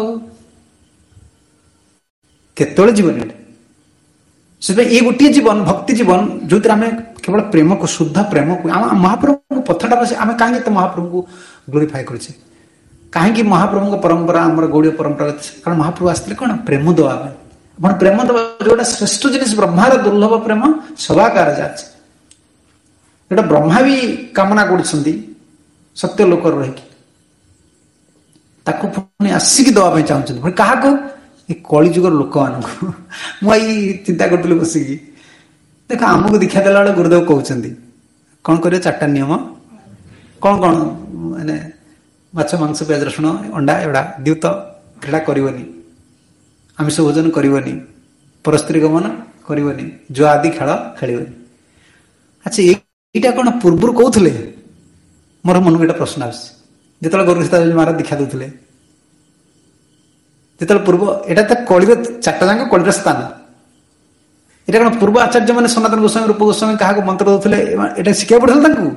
କେତେବେଳେ ଜୀବନ ଏଟା? ସେଥିପାଇଁ ଏଇ ଗୋଟିଏ ଜୀବନ, ଭକ୍ତି ଜୀବନ, ଯୋଉଥିରେ ଆମେ କେବଳ ପ୍ରେମକୁ, ଶୁଦ୍ଧ ପ୍ରେମକୁ, ଆମ ମହାପ୍ରଭୁଙ୍କ ପଥଟା ବସି ଆମେ କାହିଁକି ଏତେ ମହାପ୍ରଭୁଙ୍କୁ ଗ୍ଲୋରିଫାଏ କରୁଛେ? କାହିଁକି ମହାପ୍ରଭୁଙ୍କ ପରମ୍ପରା ଆମର ଗୌଡୀୟ ପରମ୍ପରା? କାରଣ ମହାପ୍ରଭୁ ଆସିଥିଲେ କଣ? ପ୍ରେମ ଦେବା ପାଇଁ। ଆପଣ ପ୍ରେମ ଦେବା, ଯୋଉଟା ଶ୍ରେଷ୍ଠ ଜିନିଷ, ବ୍ରହ୍ମାର ଦୁର୍ଲଭ ପ୍ରେମ ସଭାକାର ଯାଉଛି, ଯୋଉଟା ବ୍ରହ୍ମା ବି କାମନା କରୁଛନ୍ତି ସତ୍ୟ ଲୋକର ରହିକି, ତାକୁ ପୁଣି ଆସିକି ଦେବା ପାଇଁ ଚାହୁଁଛନ୍ତି। ପୁଣି କାହାକୁ? ଏ କଳିଯୁଗର ଲୋକମାନଙ୍କୁ। ମୁଁ ଏଇ ଚିନ୍ତା କରୁଥିଲି ବସିକି, ଦେଖ ଆମକୁ ଦୀକ୍ଷା ଦେଲା ବେଳେ ଗୁରୁଦେବ କହୁଛନ୍ତି କଣ କରିବ? 4ଟା ନିୟମ। କଣ ମାନେ ମାଛ, ମାଂସ, ପିଆଜ, ରସୁଣ, ଅଣ୍ଡା ଏଗୁଡା ଦ୍ୟୁତ କ୍ରୀଡ଼ା କରିବନି, ଆମିଷ ଭୋଜନ କରିବନି, ପରସ୍ତ୍ରୀ ଗମନ କରିବନି, ଜୁଆ ଆଦି ଖେଳ ଖେଳିବନି। ଆଚ୍ଛା, ଏଇଟା କଣ ପୂର୍ବରୁ କହୁଥିଲେ? ମୋର ମନକୁ ଏଇଟା ପ୍ରଶ୍ନ ଆସୁଛି। ଯେତେବେଳେ ଗୁରୁ ମହାରାଜ ଦୀକ୍ଷା ଦଉଥିଲେ, ଯେତେବେଳେ ପୂର୍ବ, ଏଇଟା ତ କଳିର 4ଟା ଯାକ କଳିର ସ୍ଥାନ, এটা কোন ପୂର୍ବ ଆଚାର୍ଯ୍ୟ ମାନେ ସନାତନ ଗୋସ୍ୱାମୀ ରୂପ ଗୋସ୍ୱାମୀ କାହାକୁ ମନ୍ତ୍ର ଦଉଥିଲେ ଏଟା ଶିଖିବାକୁ ପଡିଥିଲା ତାଙ୍କୁ।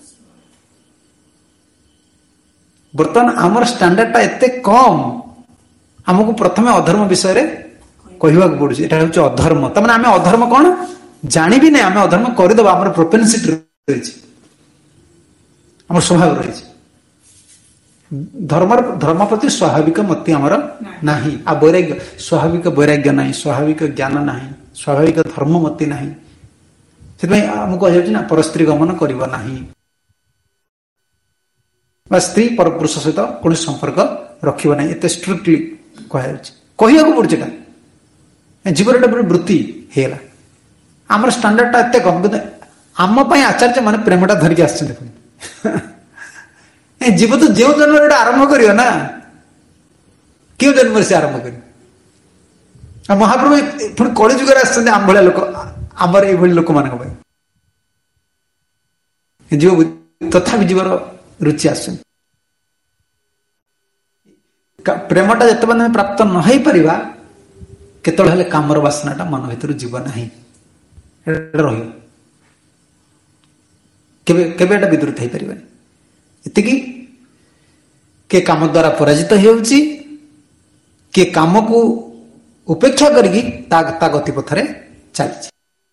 ବର୍ତ୍ତମାନ ଆମର ଷ୍ଟାଣ୍ଡାର୍ଡଟା ଏତେ କମ୍, ଆମକୁ ପ୍ରଥମେ ଅଧର୍ମ ବିଷୟରେ କହିବାକୁ ପଡୁଛି। ଏଟା ହଉଛି ଅଧର୍ମ। ତାମାନେ ଆମେ ଅଧର୍ମ କଣ ଜାଣିବି ନାହିଁ, ଆମେ ଅଧର୍ମ କରିଦେବା। ଆମର ପ୍ରୋପେନସିଟି ରହିଛି, ଆମର ସ୍ୱଭାବ ରହିଛି। ଧର୍ମ ପ୍ରତି ସ୍ୱାଭାବିକ ମତି ଆମର ନାହିଁ। ଆଉ ବୈରାଗ୍ୟ, ସ୍ୱାଭାବିକ ବୈରାଗ୍ୟ ନାହିଁ, ସ୍ୱାଭାବିକ ଜ୍ଞାନ ନାହିଁ, ସ୍ୱାଭାବିକ ଧର୍ମ ମତି ନାହିଁ। ସେଥିପାଇଁ ଆମକୁ କୁହାଯାଉଛି ନା ପରସ୍ତ୍ରୀ ଗମନ କରିବ ନାହିଁ, ବା ସ୍ତ୍ରୀ ପରପୁରୁଷ ସହିତ କୌଣସି ସମ୍ପର୍କ ରଖିବ ନାହିଁ, ଏତେ ଷ୍ଟ୍ରିକ୍ଟଲି କୁହାଯାଉଛି। କହିବାକୁ ପଡୁଛି ଏଟା, ଜୀବନ ଏଟା ଗୋଟେ ବୃତ୍ତି ହେଇଗଲା। ଆମର ଷ୍ଟାଣ୍ଡାର୍ଡଟା ଏତେ କମ୍, କିନ୍ତୁ ଆମ ପାଇଁ ଆଚାର୍ଯ୍ୟ ମାନେ ପ୍ରେମଟା ଧରିକି ଆସିଛନ୍ତି। ପୁଣି ଜୀବ ତ ଯେଉଁ ଜନ୍ମରେ ଗୋଟେ ଆରମ୍ଭ କରିବ ନା, କେଉଁ ଜନ୍ମରେ ସେ ଆରମ୍ଭ କରିବ। ଆଉ ମହାପ୍ରଭୁ ପୁଣି କଳି ଯୁଗରେ ଆସିଛନ୍ତି ଆମ ଭଳିଆ ଲୋକ, ଆମର ଏଇଭଳି ଲୋକମାନଙ୍କ ପାଇଁ। ଜୀବ ତଥାପି ଜୀବର ରୁଚି ଆସୁଛନ୍ତି। ପ୍ରେମଟା ଯେତେବେଳେ ଆମେ ପ୍ରାପ୍ତ ନ ହେଇପାରିବା, କେତେବେଳେ ହେଲେ କାମର ବାସନାଟା ମନ ଭିତରୁ ଯିବ ନାହିଁ, ରହିବ। କେବେ କେବେ ଏଟା ବିଦ୍ରୁତ ହେଇପାରିବନି। ଏତିକି କିଏ କାମ ଦ୍ୱାରା ପରାଜିତ ହେଉଛି, କିଏ କାମକୁ ଉପେକ୍ଷା କରିକି ତା ଗତିପଥରେ ଚାଲିଛି।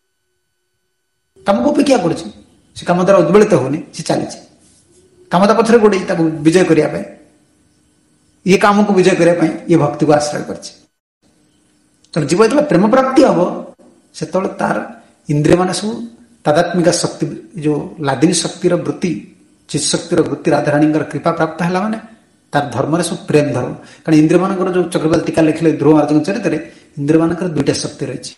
କାମକୁ ଉପେକ୍ଷା କରୁଛି, ସେ କାମ ଦ୍ୱାରା ଉଦ୍ବେଳିତ ହଉନି, ସେ ଚାଲିଛି। କାମ ତା ପଛରେ ଗୋଡେଇ ତାକୁ ବିଜୟ କରିବା ପାଇଁ, ଇଏ କାମକୁ ବିଜୟ କରିବା ପାଇଁ ଇଏ ଭକ୍ତିକୁ ଆଶ୍ରୟ କରିଛି। ତେଣୁ ଜୀବ ଯେତେବେଳେ ପ୍ରେମ ପ୍ରାପ୍ତି ହବ, ସେତେବେଳେ ତାର ଇନ୍ଦ୍ରିୟ ମାନେ ସବୁ ତାଦାତ୍ମିକ ଶକ୍ତି, ଯୋଉ ଲାଦିନୀ ଶକ୍ତିର ବୃତ୍ତି, ଚିତ୍ ଶକ୍ତିର ବୃତ୍ତି ରାଧାରାଣୀଙ୍କର କୃପା ପ୍ରାପ୍ତ ହେଲା ମାନେ ତାର ଧର୍ମରେ ସବୁ ପ୍ରେମ ଧର୍ମ। କାରଣ ଇନ୍ଦ୍ରିୟ ମାନଙ୍କର ଯୋଉ ଚକ୍ରପାତ ଟୀକା ଲେଖିଲେ ଧ୍ରୁବ ମହାରାଜଙ୍କ ଚରିତ୍ରରେ, ଇନ୍ଦ୍ରିୟ ମାନଙ୍କର ଦୁଇଟା ଶକ୍ତି ରହିଛି,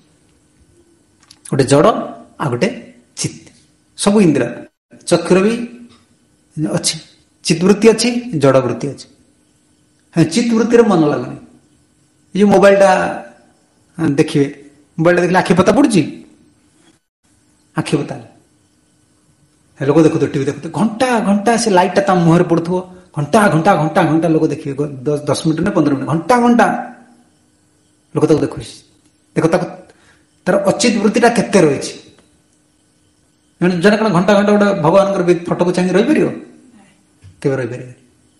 ଗୋଟେ ଜଡ ଆଉ ଗୋଟେ ଚିତ୍। ସବୁ ଇନ୍ଦ୍ରିୟ, ଚକ୍ର ବି ଅଛି, ଚିତ୍ ବୃତ୍ତି ଅଛି, ଜଡ ବୃତ୍ତି ଅଛି। ଚିତ୍ ବୃତ୍ତିରେ ମନ ଲାଗୁନି। ଏ ଯୋଉ ମୋବାଇଲଟା ଦେଖିବେ, ମୋବାଇଲଟା ଦେଖିଲେ ଆଖି ପତା ପଡୁଛି, ଆଖି ପତା ଲୋକ ଦେଖୁଥିବ, ଟିଭି ଦେଖୁଥିବ, ଘଣ୍ଟା ଘଣ୍ଟା ସେ ଲାଇଟଟା ତା ମୁହଁରେ ପଡୁଥିବ, ଘଣ୍ଟା ଘଣ୍ଟା ଘଣ୍ଟା ଘଣ୍ଟା ଲୋକ ଦେଖିବେ। 10 ମିନିଟ୍ ନା 15 ମିନିଟ୍, ଘଣ୍ଟା ଘଣ୍ଟା ଲୋକ ତାକୁ ଦେଖୁଛି। ଦେଖ ତାକୁ ତାର ଅଚିତ୍ ବୃତ୍ତିଟା କେତେ ରହିଛି। ଜଣେ କଣ ଘଣ୍ଟା ଘଣ୍ଟା ଗୋଟେ ଭଗବାନଙ୍କର ଫଟୋକୁ ଚାହିଁକି ରହିପାରିବ? କେବେ ରହିପାରିବ?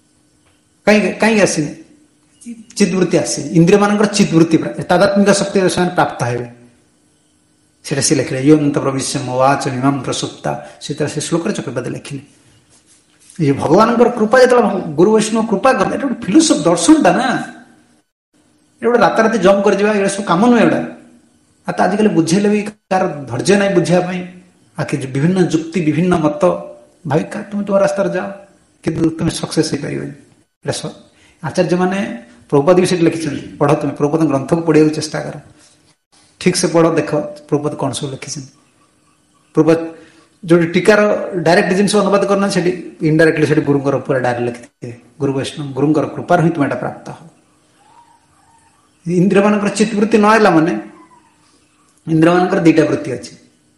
କାହିଁକି ଆସିନି? ଚିତ୍ ବୃତ୍ତି ଆସିନି। ଇନ୍ଦ୍ରିୟ ମାନଙ୍କର ଚିତ୍ ବୃତ୍ତି ତାଦାତ୍ମିକ ଶକ୍ତିରେ ସେମାନେ ପ୍ରାପ୍ତ ହେବେ। ସେଟା ସେ ଲେଖିଲେ ୟନ୍ତ ପ୍ରବିଶ୍ୟ ମୱାଚ ମିମାଂ ପ୍ରସୁପ୍ତା, ସେଟା ସେ ଶ୍ଲୋକରେ ଚକ୍ରପାତ ଲେଖିଲେ। ଏ ଭଗବାନଙ୍କର କୃପା ଯେତେବେଳେ ଗୁରୁ ବୈଷ୍ଣବ କୃପା କଲେ, ଏଟା ଗୋଟେ ଫିଲୋସଫି ଦର୍ଶନଟା ନା, ଏଟା ଗୋଟେ ରାତାରାତି ଜମ୍ପ କରିଯିବା, ଏଗୁଡ଼ା ସବୁ କାମ ନୁହେଁ ଏଗୁଡ଼ା। ଆଉ ତ ଆଜିକାଲି ବୁଝେଇଲେ ବି ତାର ଧୈର୍ଯ୍ୟ ନାହିଁ ବୁଝିବା ପାଇଁ। ଆଉ ବିଭିନ୍ନ ଯୁକ୍ତି, ବିଭିନ୍ନ ମତ ଭାଇ ତୁମେ ତୁମ ରାସ୍ତାରେ ଯାଅ, କିନ୍ତୁ ତୁମେ ସକ୍ସେସ୍ ହେଇପାରିବନି। ଏଟା ଆଚାର୍ଯ୍ୟ ମାନେ ପ୍ରଭୁପାଦ ବି ସେଠି ଲେଖିଛନ୍ତି, ପଢ ତୁମେ ପ୍ରଭୁପାଦ ଗ୍ରନ୍ଥକୁ ପଢିବାକୁ ଚେଷ୍ଟା କର, ଠିକ ସେ ପଢ, ଦେଖ ପ୍ରଭୁପାଦ କଣ ସବୁ ଲେଖିଛନ୍ତି। ପ୍ରଭୁପାଦ ଯୋଉଠି ଟୀକାର ଡାଇରେକ୍ଟ ଜିନିଷ ଅନୁବାଦ କରୁନାହାନ୍ତି, ସେଠି ଇନଡାଇରେକ୍ଟଲି ସେଠି ଗୁରୁଙ୍କର ଉପରେ ଡାଇରେକ୍ଟ ଲେଖିଥିବେ, ଗୁରୁ ବୈଷ୍ଣବ ଗୁରୁଙ୍କର କୃପାରୁ ହିଁ ତୁମେ ଏଟା ପ୍ରାପ୍ତ ହବ। ଇନ୍ଦ୍ରିୟ ମାନଙ୍କର ଚିତ୍ ବୃତ୍ତି ନ ହେଲା ମାନେ, ଇନ୍ଦ୍ରିୟ ମାନଙ୍କର ଦିଟା ବୃତ୍ତି ଅଛି।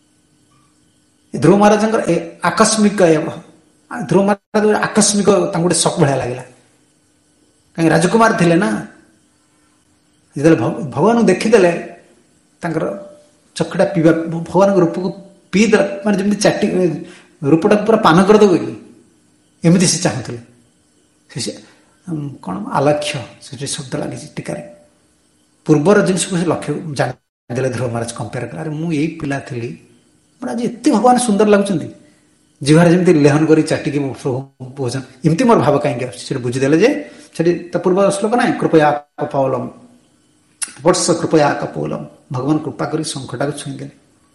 ଧ୍ରୁବ ମହାରାଜଙ୍କର ଆକସ୍ମିକ, ଧ୍ରୁବ ମହାରାଜ ଆକସ୍ମିକ ତାଙ୍କୁ ଗୋଟେ ଶକ୍ ଭଳିଆ ଲାଗିଲା। କାହିଁକି ରାଜକୁମାର ଥିଲେ ନା, ଯେତେବେଳେ ଭଗବାନଙ୍କୁ ଦେଖିଦେଲେ, ତାଙ୍କର ଚକ୍ଷୁଟା ପିଇବା, ଭଗବାନଙ୍କ ରୂପକୁ ପିଇଦେଲା, ମାନେ ଯେମିତି ଚାଟି ରୂପଟାକୁ ପୁରା ପାନ କରିଦେବ କି, ଏମିତି ସେ ଚାହୁଁଥିଲେ। ସେ କଣ ଆଲକ୍ଷ୍ୟ ସେଠି ଶବ୍ଦ ଲାଗିଛି ଟୀକାରେ। ପୂର୍ବର ଜିନିଷକୁ ସେ ଲକ୍ଷ୍ୟ ଜାଣିଦେଲେ ଧ୍ରୁବ ମହାରାଜ, କମ୍ପେୟାର କଲେ, ଆରେ ମୁଁ ଏଇ ପିଲା ଥିଲି, ଆଜି ଏତେ ଭଗବାନ ସୁନ୍ଦର ଲାଗୁଛନ୍ତି, ଜିଭାରେ ଯେମିତି ଲେହନ କରି ଚାଟିକି ପହଞ୍ଚ, ଏମିତି ମୋର ଭାବ କାହିଁକି ଆସୁଛି। ସେଠି ବୁଝିଦେଲେ ଯେ ସେଠି ତା ପୂର୍ବ ଶ୍ଲୋକ ନାହିଁ, କୃପୟା କପୋଲମ୍ ବର୍ଷ କୃପୟା କପୋଲମ୍, ଭଗବାନ କୃପା କରି ଶଙ୍ଖଟାକୁ ଛୁଇଁଦେଲେ,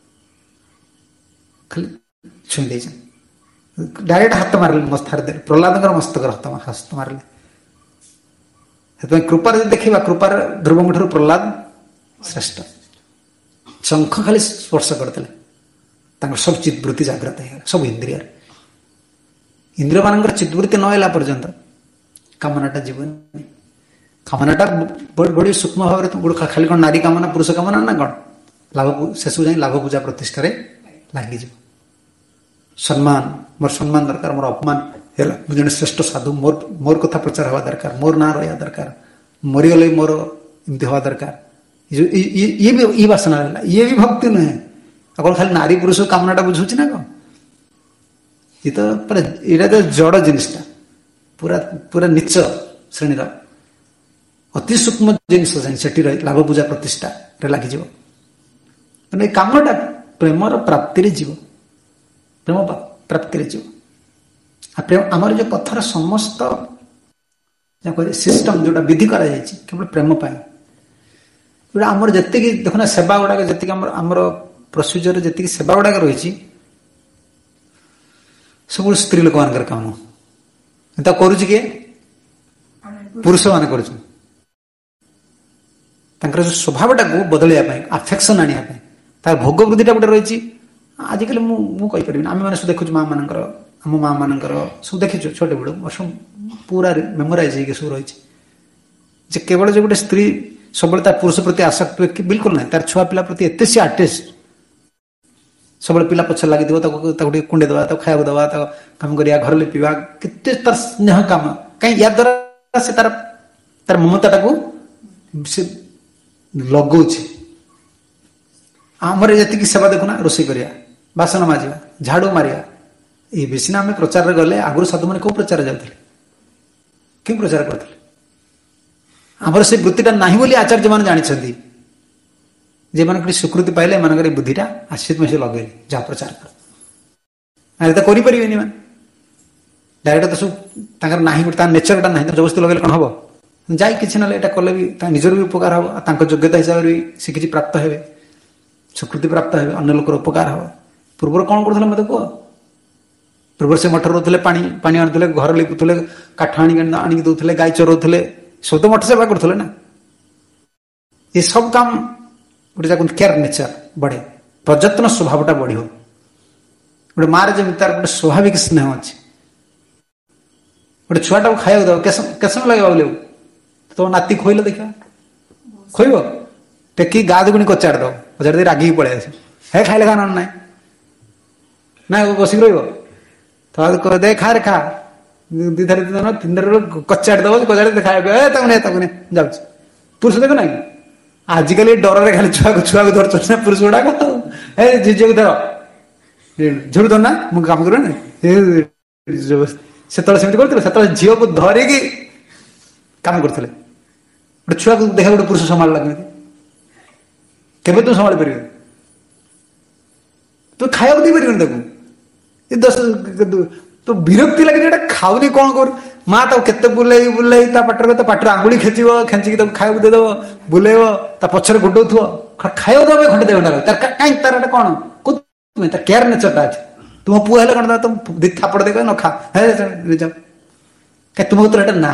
ଖାଲି ଛୁଇଁ ଦେଇଛନ୍ତି, ଡାଇରେକ୍ଟ ହାତ ମାରିଲେ, ପ୍ରହ୍ଲାଦଙ୍କର ମସ୍ତକର ହସ୍ତ ମାରିଲେ। ସେଥିପାଇଁ କୃପାରେ ଯଦି ଦେଖିବା, କୃପାର ଧ୍ରୁବଙ୍କ ଠାରୁ ପ୍ରହ୍ଲାଦ ଶ୍ରେଷ୍ଠ। ଶଙ୍ଖ ଖାଲି ସ୍ପର୍ଶ କରିଦେଲେ, ତାଙ୍କର ସବୁ ଚିତ୍ବୃତ୍ତି ଜାଗ୍ରତ ହେଇଗଲା, ସବୁ ଇନ୍ଦ୍ରିୟରେ। ଇନ୍ଦ୍ରିୟ ମାନଙ୍କର ଚିତ୍ବୃତ୍ତି ନ ହେଲା ପର୍ଯ୍ୟନ୍ତ କାମନାଟା ଯିବନି। କାମନାଟା ବଡ ସୂକ୍ଷ୍ମ ଭାବରେ, ଖାଲି କଣ ନାରୀ କାମନା, ପୁରୁଷ କାମନା ନା କଣ, ଲାଭ ଶେଷକୁ ଯାଇ ଲାଭ ପୂଜା ପ୍ରତିଷ୍ଠାରେ ଲାଗିଯିବ। ସମ୍ମାନ, ମୋର ସମ୍ମାନ ଦରକାର, ମୋର ଅପମାନ ହେଲା, ମୁଁ ଜଣେ ଶ୍ରେଷ୍ଠ ସାଧୁ, ମୋର କଥା ପ୍ରଚାର ହବା ଦରକାର, ମୋର ନାଁ ରହିବା ଦରକାର, ମରିଗଲେ ମୋର ଏମିତି ହବା ଦରକାର, ये भी ये वासना रहला, ये भी भक्ति नुहे। कौन खाली नारी पुरुष कामनाटा बुझुची ना कौन? ये तो पूरा ये तो जड़ जिनिसटा पूरा पूरा नीच श्रेणीर अति सूक्ष्म जिनिस सेठी रही लाभ पूजा प्रतिष्ठा लगिଯିव। तेनाली कामटा प्रेमर प्राप्ति जीव, प्रेम प्राप्ति जीव। प्रेम आमर जो कथार समस्त सिस्टम जोटा विधि करा केवल प्रेम पाए। जोटा आमर जी देखना सेवा गुड़ाक जी आमर प्रोसीजर जी सेवा गुड़ाक रही सब स्त्री लोक मान काम करुच किए पुरुष मान कर स्वभावटा को बदलिया आफेक्शन आने तार भोग वृद्धिटा गोटे रही। आजिकल मुझे आम मैंने सब देखु माँ मान आम माँ मान सब देखी छोटे बड़ सब पूरा मेमोराइज सब रही केवल जो गोटे स्त्री सब पुरुष प्रति आसक्त बिल्कुल ना तार छुआ पिला प्रति एत सी आर्टिस्ट सब पिला पछे लगी कुंडे दवा खाया दवा काम करा घर लिपा के स्नेह काम कहीं या द्वारा से तार ममताटा को लगौचे। आमर जी सेवा देखुना रोषे करिया बासन माजिया झाड़ू मारिया ये बेसी ना आम प्रचार गले आगुरी साधु मैंने कौ प्रचार जाते क्यों प्रचार करते आमर से वृत्तिटा नहीं बोली आचार्य मान जानते जे मान स्वीकृति पाइले एम बुद्धिटा आश्रित में से लगे जहाँ प्रचार कर तो करें मान डायरेक्ट तो सब ना गोटे नेचरटा ना जबरदस्ती लगे कौन हम जाए कि ना कले भी निजर भी उपकार हम योग्यता हिसाब से सी किसी प्राप्त हे स्वीकृति प्राप्त हे अन्य लोकर उपकार हम। पूर्व कौन करते मत कह पूर्व से मठ रोते पानी आणुले घर लिपुले काठ आणिक दौले गाय चरोले सब तो मठ सेवा करते ना। ये सब काम गोटे केयर नेचर बढ़े प्रयत्न स्वभावटा बढ़ गोटे मार जमी तार गोटे स्वाभाविक स्नेह अच्छे गोटे छुआटा को खाया दे के समय लगे बाबू तो नाती खोल देखा खोब टेक गाद गुणी कचाड़ दो कचाड़ दे रागिक पड़े आस हे खाइले खा ना ना बसिक रो दे खा रे खा दी थर तीन थर कचाड़ दब कचाड़ खाया जाऊँ पुरुष देख ना आजिकल डर खाली छुआ को धर पुरुष गुड़ाक झीझी को धर झुड़ धर ना मुझे काम कर से करते झील को धरिकी काम करते गोटे छुआ को देखा गोटे पुरुष संभाला केवे तुम संभाली पार तो खाया दे पार दस तो विरक्ति लगे खाऊनी कौन कर माँ तो केते बुले पाटर आंगुली खेचब खेचिक खाया देदेव बुलेब पचर गोडौ खाया दे खंडे 2 घंटा कहीं तार कौन तार केयर नेचरटा अच्छे तुम पुआ है कौन तुम दी थापड़ देख न खा तुम तो ना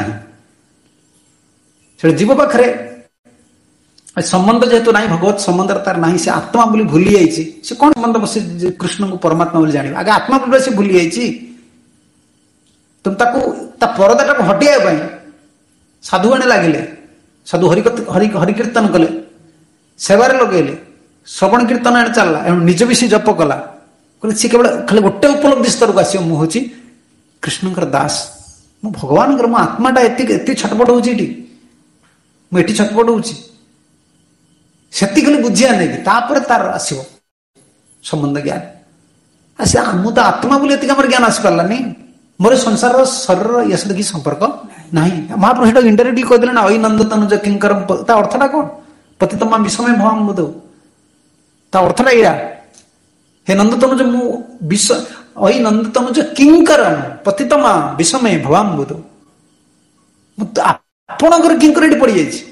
जीव पाखे संबंध जेहेतु ना भगवत संबंध तार ना से आत्मा बोली भूली जाइए से कौन संबंध बस कृष्ण को परमात्मा बोली जान आगे आत्मा बोली से भूली जाइए तुम परदाटा को हटिया साधु आने लगे साधु हरि कीर्तन कले सेवार लगेले श्रवण कीर्तन आने चलला निज भी सी जप कला सी केवल खाली गोटे उपलब्धि स्तर को आस मुझे कृष्णकर दास मु भगवान मो आत्माटा एति छटपट होती मुझे छटपट होती खाली बुझिया नहीं तार आसो संबंध ज्ञान आस मुझे आत्मा बोली ये ज्ञान आसी पारानी मोर संसार शरीर या सहित कि संपर्क ना महाप्रभु इंडायरेक्टली कहदेले ना नंद तनुज किंकर अर्थटा कौन पतितमा विषमय भवाम बुध अर्थटा या हे नंद तनुज अई नंद तनुज किंकर पतितमा विषमय भवाम बुध आपणकर किंकर ये पड़ जाए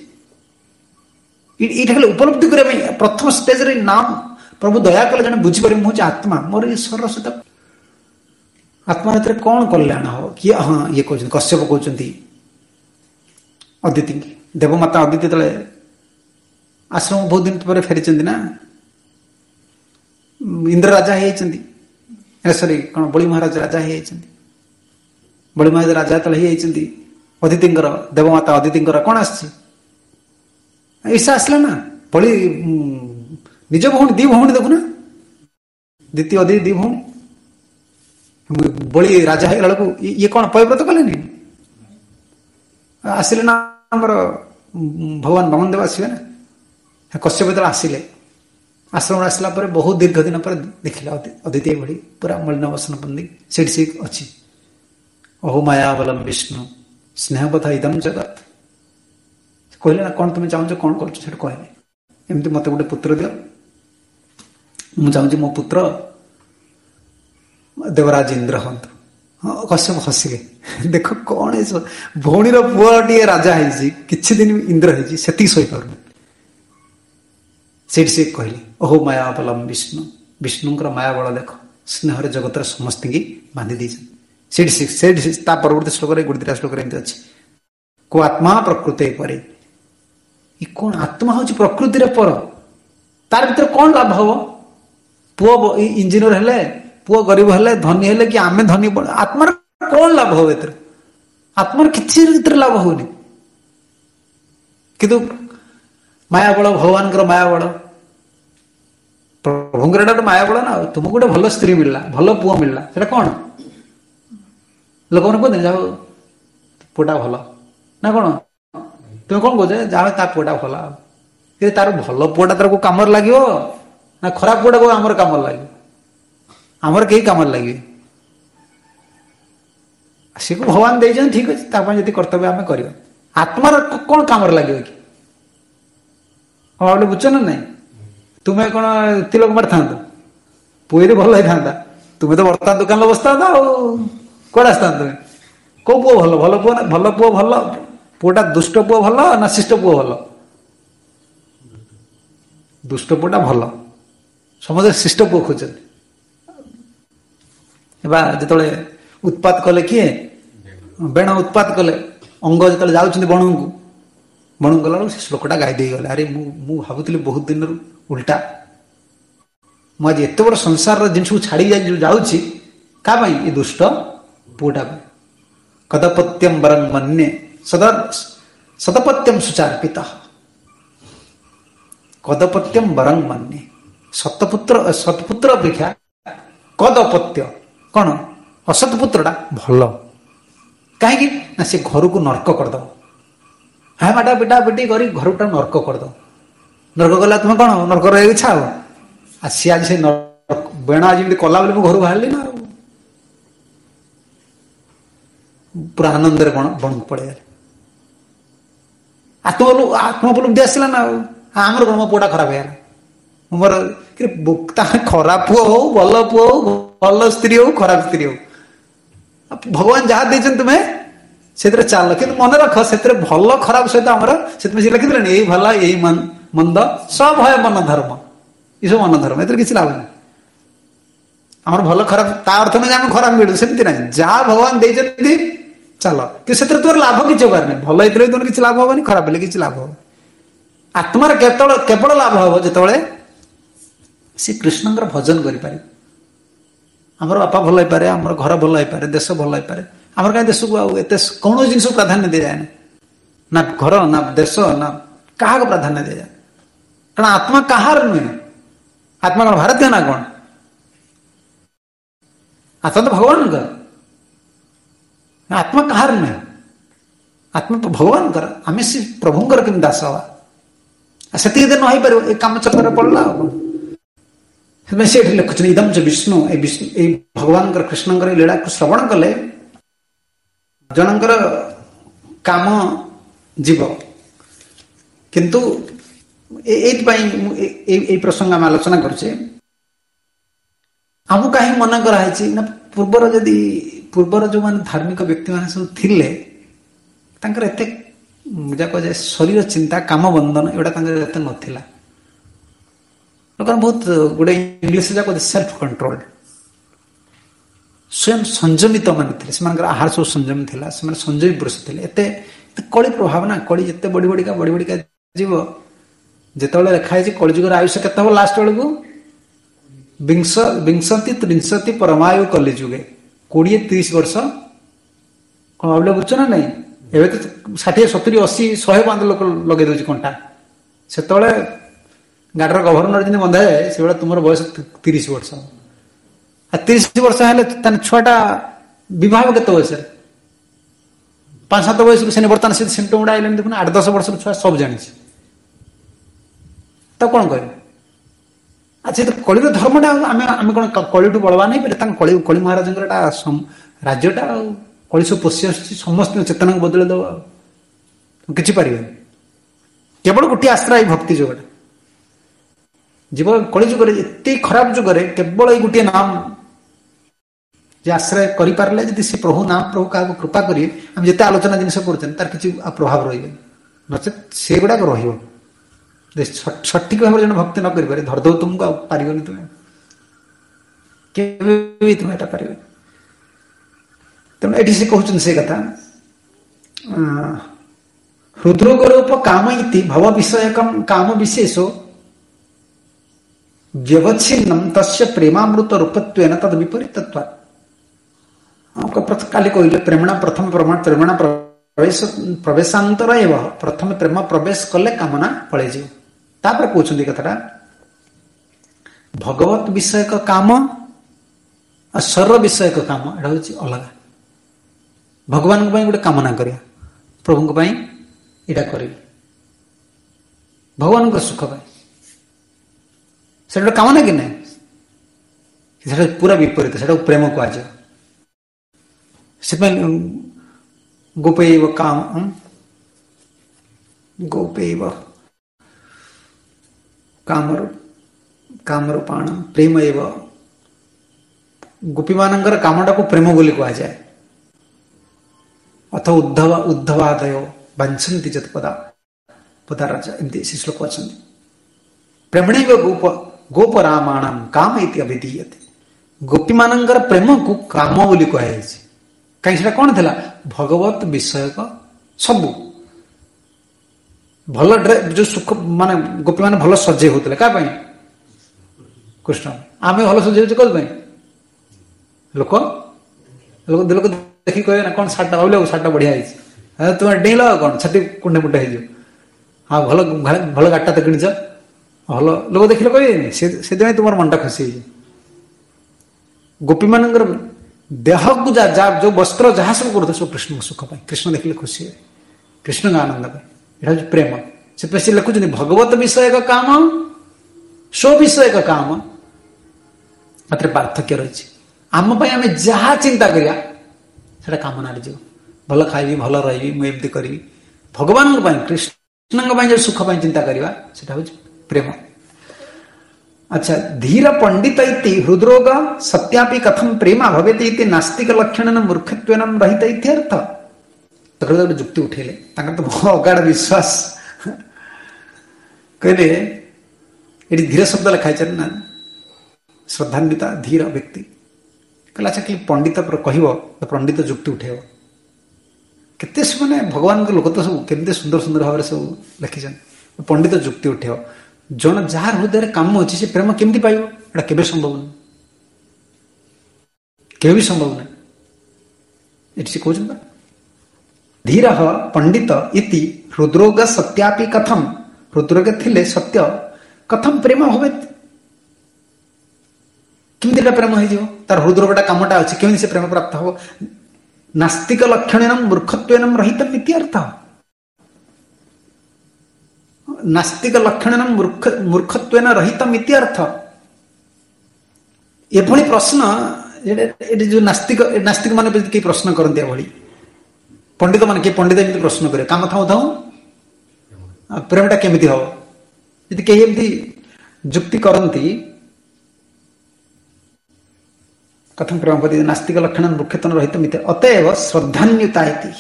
खाली उपलब्धि करने प्रथम स्टेज रे नाम प्रभु दया कले जन बुझीपर मुझे आत्मा मोर ये शरीर सहित आत्मा भर कौन कल्याण हो किए हाँ ये कहते कश्यप कहते अदिति देवमाता अदिति तले आश्रम बहुत दिन पर फेरी ना इंद्र राजा हो सॉरी कौन बलि महाराज राजा हो बलि महाराज राजा तले अदिति देवमाता अदिति कौन आशा आसला ना बलि निज भौणी दी भौणी देखुना द्वितीय अदिति दी भौणी बलि राजा है लड़को ये कौन पयव्रत कले आसिले ना भगवान वामन देव आसवे ना କଶ୍ୟପ ଯେତେବେଳେ ଆସିଲେ, ଆଶ୍ରମ ଆସିଲା ପରେ ବହୁତ ଦୀର୍ଘ ଦିନ ପରେ ଦେଖିଲେ ଅଦିତି ଏଇଭଳି ପୁରା ମଳିନ ବସନ ପିନ୍ଧି ସେଠି ସେ ଅଛି। ଅହୋ ମାୟାବଲମ ବିଷ୍ଣୁ ସ୍ନେହବଥା ଇଦମ ଜଗତ। କହିଲେ ନା, କଣ ତୁମେ ଚାହୁଁଛ, କଣ କରୁଛ? ସେଠୁ କହିଲେ ଏମିତି ମତେ ଗୋଟେ ପୁତ୍ର ଦିଅ, ମୁଁ ଚାହୁଁଛି ମୋ ପୁତ୍ର ଦେବରାଜ ଇନ୍ଦ୍ର ହୁଅନ୍ତୁ। ହଁ, କଶ୍ୟପ ହସିଲେ। ଦେଖ କଣ ଏସବୁ, ଭଉଣୀର ପୁଅ ଟିକେ ରାଜା ହେଇଛି, କିଛି ଦିନ ଇନ୍ଦ୍ର ହେଇଛି, ସେତିକି ଶୋଇପାରୁନି। ସେଇଠି ସେ କହିଲେ ଅହୋ ମାୟାବଲମ ବିଷ୍ଣୁ, ବିଷ୍ଣୁଙ୍କର ମାୟାବଳ ଦେଖ, ସ୍ନେହରେ ଜଗତର ସମସ୍ତଙ୍କୁ ବାନ୍ଧି ଦେଇଛନ୍ତି। ସେଇଠି ତା ପରବର୍ତ୍ତୀ ଶ୍ଲୋକରେ ଗୋଟେ ଦିଟା ଶ୍ଲୋକରେ ଏମିତି ଅଛି, କୋ ଆତ୍ମା ପ୍ରକୃତି ପରେ। ଏ କଣ ଆତ୍ମା ହଉଛି ପ୍ରକୃତିରେ ପର, ତାର ଭିତରେ କଣ ଲାଭ ହବ? ପୁଅ ଇଞ୍ଜିନିୟର ହେଲେ, ପୁଅ ଗରିବ ହେଲେ, ଧନୀ ହେଲେ, କି ଆମେ ଧନୀ, ଆତ୍ମାର କଣ ଲାଭ ହବ? ଏଥିରେ ଆତ୍ମାର କିଛି ଭିତରେ ଲାଭ ହଉନି। କିନ୍ତୁ ମାୟାବଳ, ଭଗବାନଙ୍କର ମାୟାବଳ, ପ୍ରଭୁଙ୍କର ଏଟା ଗୋଟେ ମାୟାବଳ ନା। ଆଉ ତୁମକୁ ଗୋଟେ ଭଲ ସ୍ତ୍ରୀ ମିଳିଲା, ଭଲ ପୁଅ ମିଳିଲା, ସେଟା କଣ? ଲୋକମାନେ କୁହନ୍ତି ଯାହା ପୁଅଟା ଭଲ ନା କଣ? ତୁମେ କଣ କହୁଛ? ଯାହା ତା ପୁଅଟା ଭଲ। କିନ୍ତୁ ତାର ଭଲ ପୁଅଟା ତାର କୋଉ କାମରେ ଲାଗିବ ନା ଖରାପ ପୁଅଟା କୋଉ ଆମର କାମରେ ଲାଗିବ? ଆମର କେହି କାମରେ ଲାଗିବେ। ସେ ଭଗବାନ ଦେଇଛନ୍ତି, ଠିକ ଅଛି, ତା ପାଇଁ ଯଦି କର୍ତ୍ତବ୍ୟ ଆମେ କରିବା। ଆତ୍ମାର କଣ କାମରେ ଲାଗିବ କି? ହଁ ଭାବିଲେ ବୁଝଛ ନା ନାଇଁ? ତୁମେ କଣ ତିଲକ ମାରିଥାନ୍ତ, ପୁଅ ଯଦି ଭଲ ହେଇଥାନ୍ତା, ତୁମେ ତ ବର୍ତ୍ତମାନ ଦୋକାନରେ ବସିଥାନ୍ତା ଆଉ କୁଆଡେ ଆସିଥାନ୍ତ ତୁମେ? କୋଉ ପୁଅ ଭଲ? ଭଲ ପୁଅ ନା, ଭଲ ପୁଅ ଭଲ, ପୁଅଟା ଦୁଷ୍ଟ ପୁଅ ଭଲ ନା ଶିଷ୍ଟ ପୁଅ ଭଲ? ଦୁଷ୍ଟ ପୁଅଟା ଭଲ, ସମସ୍ତେ ଶିଷ୍ଟ ପୁଅ ଖୋଜନ୍ତି। ବା ଯେତେବେଳେ ଉତ୍ପାତ କଲେ, କିଏ ବେଣ ଉତ୍ପାତ କଲେ, ଅଙ୍ଗ ଯେତେବେଳେ ଯାଉଛନ୍ତି ବଣକୁ ଗଲାବେଳକୁ ସେ ଶ୍ଲୋକଟା ଗାଇ ଦେଇଗଲେ। ଆରେ ମୁଁ ଭାବୁଥିଲି ବହୁତ ଦିନରୁ ଉଲ୍ଟା, ମୁଁ ଆଜି ଏତେ ବଡ ସଂସାରର ଜିନିଷକୁ ଛାଡି ଯାଉଛି, କାହା ପାଇଁ? ଏ ଦୁଷ୍ଟ ପୁଅଟା ପାଇଁ। କଦପତ୍ୟମ ବରଂ ମନ୍ୟେ ସଦପତ୍ୟମ ସୁଚାର୍ପିତ। କଦପତ୍ୟମ ବରଂ ମନ୍ୟେ, ସତ୍ପୁତ୍ର ଅପେକ୍ଷା କଦପତ୍ୟ କଣ? ଅସତ୍ପୁତ୍ରଟା ଭଲ। କାହିଁକି ନା ସେ ଘରକୁ ନର୍କ କରିଦବ। ହଁ ମାଟା ପିଟା ପିଟି କରି ଘରଟା ନର୍କ କରିଦବ। ନର୍କ କଲା ତୁମେ କଣ ନର୍କ ରହିବାକୁ ଇଚ୍ଛା ହବ? ଆଉ ସିଏ ଆଜି ସେ ବେଣ ଯେମିତି କଲା ବୋଲି ମୁଁ ଘରୁ ବାହାରିଲି ନା। ଆଉ ପୁରା ଆନନ୍ଦରେ ବଣକୁ ପଳେଇଗଲେ। ଆତ୍ମୋପଲବ୍ଧି ଆସିଲା ନା। ଆଉ ଆମର କଣ, ମୋ ପୁଅଟା ଖରାପ ହେଇଗଲା, ମୋର ଖରାପ ପୁଅ ହଉ, ଭଲ ପୁଅ ହଉ, ଭଲ ସ୍ତ୍ରୀ ହଉ, ଖରାପ ସ୍ତ୍ରୀ ହଉ, ଭଗବାନ ଯାହା ଦେଇଛନ୍ତି ତୁମେ ସେଥିରେ ଚାଲ। କିନ୍ତୁ ମନେ ରଖ, ସେଥିରେ ଭଲ ଖରାପ ସହିତ ଆମର, ସେଥିପାଇଁ ସେ ଲେଖିଦେଲେଣି ଏଇ ଭଲ ଏଇ ମନ୍ଦ ସଭୟ ମନ ଧର୍ମ। ଏସବୁ ମନ ଧର୍ମ, ଏଥିରେ କିଛି ଲାଭ ନାହିଁ। ଆମର ଭଲ ଖରାପ ତା ଅର୍ଥ ନୁହେଁ ଯେ ଆମେ ଖରାପ ମିଳୁ, ସେମିତି ନାହିଁ। ଯାହା ଭଗବାନ ଦେଇଛନ୍ତି ଚାଲ, କିନ୍ତୁ ସେଥିରେ ତୋର ଲାଭ କିଛି ହବାର ନାହିଁ। ଭଲ ହେଇଥିଲେ ତୋର କିଛି ଲାଭ ହବନି, ଖରାପ ହେଲେ କିଛି ଲାଭ ହବ। ଆତ୍ମାର କେବଳ ଲାଭ ହବ ଯେତେବେଳେ ସେ କୃଷ୍ଣଙ୍କର ଭଜନ କରିପାରିବ। ଆମର ବାପା ଭଲ ହେଇପାରେ, ଆମର ଘର ଭଲ ହେଇପାରେ, ଦେଶ ଭଲ ହେଇପାରେ, ଆମର କାହିଁ ଦେଶକୁ ଆଉ ଏତେ କୌଣସି ଜିନିଷକୁ ପ୍ରାଧାନ୍ୟ ଦିଆଯାଏନି। ନା ଘର, ନା ଦେଶ, ନା କାହାକୁ ପ୍ରାଧାନ୍ୟ ଦିଆଯାଏ। କାରଣ ଆତ୍ମା କାହାର ନୁହେଁ। ଆତ୍ମା କଣ ଭାରତୀୟ ନା କଣ? ଆତ୍ମା ତ ଭଗବାନଙ୍କର। ଆତ୍ମା କାହାର ନୁହେଁ, ଆତ୍ମା ତ ଭଗବାନଙ୍କର। ଆମେ ସେ ପ୍ରଭୁଙ୍କର କେମିତି ଦାସ ହବା? ସେତିକି ଯଦି ନ ହେଇପାରିବ, ଏ କାମ ଚକ୍ରରେ ପଡିଲା ଆଉ କଣ? ସେଥିପାଇଁ ସେ ଏଠି ଲେଖୁଛନ୍ତି ଇଦମ ଚ ବିଷ୍ଣୁ, ଏଇ ଭଗବାନଙ୍କର କୃଷ୍ଣଙ୍କର ଲୀଳାକୁ ଶ୍ରବଣ କଲେ ଜଣଙ୍କର କାମ ଯିବ। କିନ୍ତୁ ଏଇଥିପାଇଁ ମୁଁ ଏଇ ପ୍ରସଙ୍ଗ ଆମେ ଆଲୋଚନା କରୁଛେ। ଆମକୁ କାହିଁକି ମନା କରାହେଇଛି ନା, ପୂର୍ବର ଯୋଉମାନେ ଧାର୍ମିକ ବ୍ୟକ୍ତିମାନେ ସବୁ ଥିଲେ, ତାଙ୍କର ଏତେ ଯାକ ଯେ ଶରୀର ଚିନ୍ତା, କାମ ବନ୍ଧନ, ଏଗୁଡା ତାଙ୍କର ଏତେ ନଥିଲା। ଲୋକମାନେ ବହୁତ ଗୋଟେ ଇଂଲିଶ ଯାକ ସେଲ୍ଫ କଣ୍ଟ୍ରୋଲ, ସ୍ୱୟଂ ସଂଯମିତ ମାନେ ଥିଲେ। ସେମାନଙ୍କର ଆହାର ସବୁ ସଂଯମ ଥିଲା, ସେମାନେ ସଂଯମୀ ପୁରୁଷ ଥିଲେ। ଏତେ କଳି ପ୍ରଭାବ ନା, କଳି ଯେତେ ବଢି ବଢିକା ଯିବ। ଯେତେବେଳେ ଲେଖା ହେଇଛି କଳିଯୁଗର ଆୟୁଷ କେତେ ହବ ଲାଷ୍ଟ ବେଳକୁ, ବିଂଶତି ତ୍ରିଂଶତି ପରମାୟୁ କଲିଯୁଗେ, 20-30 ବର୍ଷ। କଣ ଭାବିଲେ ବୁଝୁଛ ନା ନାଇଁ? ଏବେ ତ 60, 70, 80, 100 ଲୋକ ଲଗେଇ ଦଉଛି କଣ୍ଟା। ସେତେବେଳେ ଗାଡିର ଗଭର୍ଣ୍ଣର ଯେମିତି ବନ୍ଧାଏ, ସେଭଳିଆ ତୁମର ବୟସ 30 ବର୍ଷ। ଆଉ 30 ବର୍ଷ ହେଲେ ତାହେଲେ ଛୁଆଟା ବିବାହ କେତେ ବୟସରେ? 5-7 ବୟସରୁ। ବର୍ତ୍ତମାନ ସେ ସିମ୍ପଟମ୍ ଗୁଡା ଆଇଲାଣି ଦେଖୁନ, 8-10 ବର୍ଷର ଛୁଆ ସବୁ ଜାଣିଛି। ତ କଣ କହିବେ? ଆଚ୍ଛା ତ କଳିର ଧର୍ମଟା ଆମେ ଆମେ କଣ କଳିଠୁ ବଳବାନ ହେଇପାରିଲେ? ତାଙ୍କ କଳି ମହାରାଜଙ୍କର ଏଟା ରାଜ୍ୟଟା ଆଉ କଳି ସବୁ ପଶି ଆସୁଛି, ସମସ୍ତଙ୍କ ଚେତନାକୁ ବଦଳେଇ ଦେବ ଆଉ କିଛି ପାରିବେନି। କେବଳ ଗୋଟିଏ ଆଶ୍ରା ଏଇ ଭକ୍ତି ଯୋଗଟା। ଜୀବ କଳି ଯୁଗରେ, ଏତେ ଖରାପ ଯୁଗରେ କେବଳ ଏଇ ଗୋଟିଏ ନାମ ଯେ ଆଶ୍ରୟ କରିପାରିଲେ, ଯଦି ସେ ପ୍ରଭୁ ନାମ ପ୍ରଭୁ କାହାକୁ କୃପା କରିବେ, ଆମେ ଯେତେ ଆଲୋଚନା ଜିନିଷ କରୁଛନ୍ତି ତାର କିଛି ପ୍ରଭାବ ରହିବନି, ନଚେତ୍ ସେଗୁଡାକ ରହିବ। ସଠିକ ଭାବରେ ଜଣେ ଭକ୍ତି ନ କରିପାରେ, ଧରିଦବ ତୁମକୁ, ଆଉ ପାରିବନି ତୁମେ, କେବେ ବି ତୁମେ ଏଟା ପାରିବନି। ତେଣୁ ଏଠି ସେ କହୁଛନ୍ତି ସେ କଥା, ହୃଦ୍ରୋଗରୂପ କାମ ଇତି ଭବ ବିଷୟକମ୍ କାମ ବିଶେଷ ବ୍ୟବଚ୍ଛିନ୍ନମ୍ ତସ୍ୟ ପ୍ରେମାମୃତ ରୂପତ୍ୱେନ ତଦ୍ ବିପରୀତତ୍ୱାତ୍। କାଲି କହିଲେ ପ୍ରେମଣା ପ୍ରଥମ ପ୍ରେମଣା ପ୍ରବେଶାନ୍ତର ଏବ, ପ୍ରଥମେ ପ୍ରେମ ପ୍ରବେଶ କଲେ କାମନା ପଳେଇଯିବ। ତାପରେ କହୁଛନ୍ତି କଥାଟା, ଭଗବତ ବିଷୟକ କାମ ଆଉ ସ୍ୱର ବିଷୟକ କାମ ଏଟା ହଉଛି ଅଲଗା। ଭଗବାନଙ୍କ ପାଇଁ ଗୋଟେ କାମନା କରିବା, ପ୍ରଭୁଙ୍କ ପାଇଁ ଏଇଟା କରିବି, ଭଗବାନଙ୍କ ସୁଖ ପାଇଁ, ସେଟା ଗୋଟେ କାମନା କି ନାହିଁ? ସେଟା ପୁରା ବିପରୀତ, ସେଟାକୁ ପ୍ରେମ କୁହାଯିବ। ସେଥିପାଇଁ ଗୋପେଇବ କାମରୂପାଣ ପ୍ରେମ ଏବ, ଗୋପୀମାନଙ୍କର କାମଟାକୁ ପ୍ରେମ ବୋଲି କୁହାଯାଏ। ଅଥ ଉଦ୍ଧବାଦୟ ବାଞ୍ଛନ୍ତି ଯତ୍ ପଦାରାଜା, ଏମିତି ସେ ଶ୍ଲୋକ ଅଛନ୍ତି। ପ୍ରେମଣୈବ ଗୋପରାମାଣଂ କାମ ଇତି ଅଭିଧୀୟତେ। ଗୋପୀମାନଙ୍କର ପ୍ରେମକୁ କାମ ବୋଲି କୁହାଯାଇଛି। କାହିଁକି ସେଟା କଣ ଥିଲା? ଭଗବତ ବିଷୟକ ସବୁ ଭଲ ଯୋଉ ସୁଖ, ମାନେ ଗୋପୀମାନେ ଭଲ ସଜେଇ ହଉଥିଲେ, କାହା ପାଇଁ? କୃଷ୍ଣ। ଆମେ ଭଲ ସଜେଇ ହଉଛୁ କୋଉ ପାଇଁ? ଲୋକ ଦେଖି କହିବେ ନା, କଣ ଶାର୍ଟଟା ଭାବିଲେ ଶାର୍ଟଟା ବଢିଆ ହେଇଛି, ତୁମେ ଡେଇଁଲ ଆଉ କଣ, ଛାତି କୁଣ୍ଡେ ମୁଣ୍ଡେ ହେଇଯିବ। ହଁ ଭଲ ଗାଡିଟା ତ କିଣିଛ, ଭଲ ଲୋକ ଦେଖିଲେ କହିବେନି, ସେଥିପାଇଁ ତୁମର ମନଟା ଖୁସି ହେଇଯିବ। ଗୋପୀମାନଙ୍କର ଦେହକୁ ଯୋଉ ବସ୍ତ୍ର ଯାହା ସବୁ କରୁଥିଲେ, ସବୁ କୃଷ୍ଣଙ୍କ ସୁଖ ପାଇଁ, କୃଷ୍ଣ ଦେଖିଲେ ଖୁସି ହୁଏ, କୃଷ୍ଣଙ୍କ ଆନନ୍ଦ ପାଇଁ। ଏଟା ହଉଛି ପ୍ରେମ। ସେଥିପାଇଁ ସେ ଲେଖୁଛନ୍ତି ଭଗବତ ବିଷୟକ କାମ, ସ୍ୱ ବିଷୟକ କାମ, ମାତ୍ର ପାର୍ଥକ୍ୟ ରହିଛି। ଆମ ପାଇଁ ଆମେ ଯାହା ଚିନ୍ତା କରିବା ସେଟା କାମନାରେ ଯିବ। ଭଲ ଖାଇବି, ଭଲ ରହିବି, ମୁଁ ଏମିତି କରିବି। ଭଗବାନଙ୍କ ପାଇଁ, କୃଷ୍ଣଙ୍କ ପାଇଁ ଯୋଉ ସୁଖ ପାଇଁ ଚିନ୍ତା କରିବା, ସେଟା ହଉଛି ପ୍ରେମ। ଆଚ୍ଛା, ଧୀର ପଣ୍ଡିତ ଇତି ହୃଦରୋଗ ସତ୍ୟାପି କଥମ ପ୍ରେମା ଭବେତି ଇତି ନାସ୍ତିକ ଲକ୍ଷଣନ ମୂର୍ଖତ୍ୱେନ ରହିତ ଇତ୍ୟର୍ଥ। ଗୋଟେ ଯୁକ୍ତି ଉଠେଇଲେ, ତାଙ୍କର ତ ଅଗାଢ ବିଶ୍ୱାସ। କହିଲେ ଏଠି ଧୀର ଶବ୍ଦ ଲେଖା ହେଇଛି ନା, ଶ୍ରଦ୍ଧାନ୍ବିତା ଧୀର ବ୍ୟକ୍ତି। କହିଲେ ଆଚ୍ଛା, କି ପଣ୍ଡିତ କହିବ, ପଣ୍ଡିତ ଯୁକ୍ତି ଉଠେଇବ। କେତେ ସେମାନେ ଭଗବାନଙ୍କ ଲୋକ ତ ସବୁ କେମିତି ସୁନ୍ଦର ସୁନ୍ଦର ଭାବରେ ସବୁ ଲେଖିଛନ୍ତି। ପଣ୍ଡିତ ଯୁକ୍ତି ଉଠେଇବ, ଜଣେ ଯାହାର ହୃଦୟରେ କାମ ଅଛି ସେ ପ୍ରେମ କେମିତି ପାଇବ? ଏଟା କେବେ ସମ୍ଭବ ନୁହେଁ, କେବେ ବି ସମ୍ଭବ ନାହିଁ। ଏଠି ସେ କହୁଛନ୍ତି ଧୀର ପଣ୍ଡିତ ଇତି ହୃଦରୋଗ ସତ୍ୟାପି କଥମ, ହୃଦରୋଗ ଥିଲେ ସତ୍ୟ କଥମ ପ୍ରେମ ହୁଏ, କେମିତି ଏଟା ପ୍ରେମ ହେଇଯିବ? ତାର ହୃଦରୋଗଟା କାମଟା ଅଛି, କେମିତି ସେ ପ୍ରେମ ପ୍ରାପ୍ତ ହବ? ନାସ୍ତିକ ଲକ୍ଷଣେନ ମୂର୍ଖତ୍ୱେନ ରହିତମ୍ ଇତ୍ୟର୍ଥ। ନାସ୍ତିକ ଲକ୍ଷଣେନ ମୂର୍ଖତ୍ୱେନ ରହିତମ୍ ଇତ୍ୟର୍ଥ। ଏଭଳି ପ୍ରଶ୍ନ, ଏଠି ଯୋଉ ନାସ୍ତିକ ମାନେ କେହି ପ୍ରଶ୍ନ କରନ୍ତି ଏଭଳି, ପଣ୍ଡିତ ମାନେ କିଏ ପଣ୍ଡିତ ଏମିତି ପ୍ରଶ୍ନ କରେ, କାମ ଥାଉ ଥାଉ ପ୍ରେମଟା କେମିତି ହବ? ଯଦି କେହି ଏମିତି ଯୁକ୍ତି କରନ୍ତି, କଥମ ପ୍ରେମ ପତି ନାସ୍ତିକ ଲକ୍ଷଣ ମୂର୍ଖତ୍ୱେନ ରହିତମ୍ ଇତ୍ୟର୍ଥ। ଅତଏବ ଶ୍ରଦ୍ଧାନ୍ୱତା ଇତି,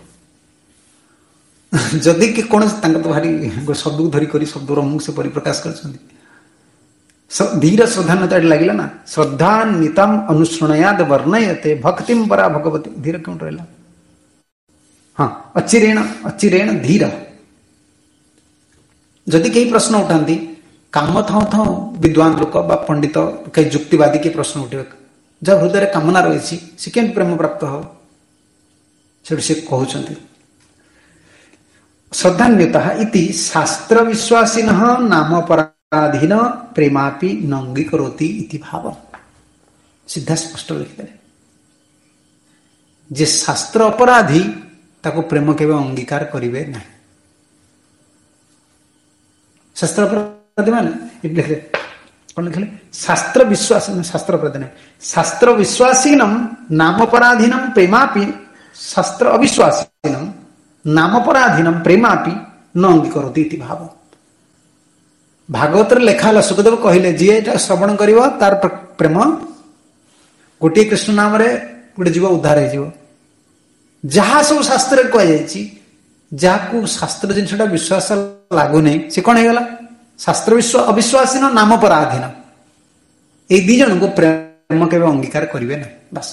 ଯଦି କି କୌଣସି, ତାଙ୍କର ତ ଭାରି ଶବ୍ଦକୁ ଧରି କରି ଶବ୍ଦର ମୁଁ ସେ ପରିପ୍ରକାଶ କରିଛନ୍ତି। ଧୀର ଶ୍ରଦ୍ଧାନ୍ୱତା ଏଠି ଲାଗିଲା ନା, ଶ୍ରଦ୍ଧାନ୍ୱିତମ୍ ଅନୁଶୃଣୟାଦ ବର୍ଣ୍ଣୟତେ ଭକ୍ତିମ ପରା ଭଗବତୀ। ଧୀର କେଉଁଠି ରହିଲା? ହଁ, ଅଚିରେଣ ଧୀର। ଯଦି କେହି ପ୍ରଶ୍ନ ଉଠାନ୍ତି, କାମ ଥାଉ ଥାଉ ବିଦ୍ୱାନ ଲୋକ ବା ପଣ୍ଡିତ, କେହି ଯୁକ୍ତିବାଦୀ କିଏ ପ୍ରଶ୍ନ ଉଠେଇବେ, ଯାହା ହୃଦୟରେ କାମନା ରହିଛି ସେ କେମିତି ପ୍ରେମ ପ୍ରାପ୍ତ ହବ? ସେଠୁ ସେ କହୁଛନ୍ତି ଶ୍ରଦ୍ଧାନ୍ୱତା ଇତି ଶାସ୍ତ୍ର ବିଶ୍ୱାସିନ ନାମ ପରାଧୀନ ପ୍ରେମାପି ନଙ୍ଗୀକରୋତି ଇତି ଭାବ। ସିଧା ସ୍ପଷ୍ଟ ଲେଖିଦେଲେ, ଯେ ଶାସ୍ତ୍ର ଅପରାଧୀ ତାକୁ ପ୍ରେମ କେବେ ଅଙ୍ଗୀକାର କରିବେ ନାହିଁ। ଶାସ୍ତ୍ର ଅପରାଧୀ ମାନେ ଏଠି ଲେଖିଲେ କଣ ଲେଖିଲେ ଶାସ୍ତ୍ର ବିଶ୍ୱାସ ଶାସ୍ତ୍ର ଅପରାଧୀ ନାହିଁ ଶାସ୍ତ୍ର ବିଶ୍ୱାସୀନମ ନାମପରାଧୀନମ ପ୍ରେମାପି ଶାସ୍ତ୍ର ଅବିଶ୍ୱାସୀନମ ନାମପରାଧୀନମ ପ୍ରେମାପି ନ ଅଙ୍ଗୀକରତି ଇତି ଭାବ। ଭାଗବତରେ ଲେଖା ହେଲା ସୁଖଦେବ କହିଲେ ଯିଏ ଏଟା ଶ୍ରବଣ କରିବ ତାର ପ୍ରେମ ଗୋଟିଏ କୃଷ୍ଣ ନାମରେ ଗୋଟେ ଜୀବ ଉଦ୍ଧାର ହେଇଯିବ। ଯାହା ସବୁ ଶାସ୍ତ୍ରରେ କୁହାଯାଇଛି ଯାହାକୁ ଶାସ୍ତ୍ର ଜିନିଷଟା ବିଶ୍ୱାସ ଲାଗୁନାହିଁ ସେ କଣ ହେଇଗଲା ଶାସ୍ତ୍ର ଅବିଶ୍ୱାସୀନ ନାମ ପରାଧୀନ। ଏଇ ଦି ଜଣଙ୍କୁ ପ୍ରେମ କେବେ ଅଙ୍ଗୀକାର କରିବେ ନାହିଁ ବାସ୍।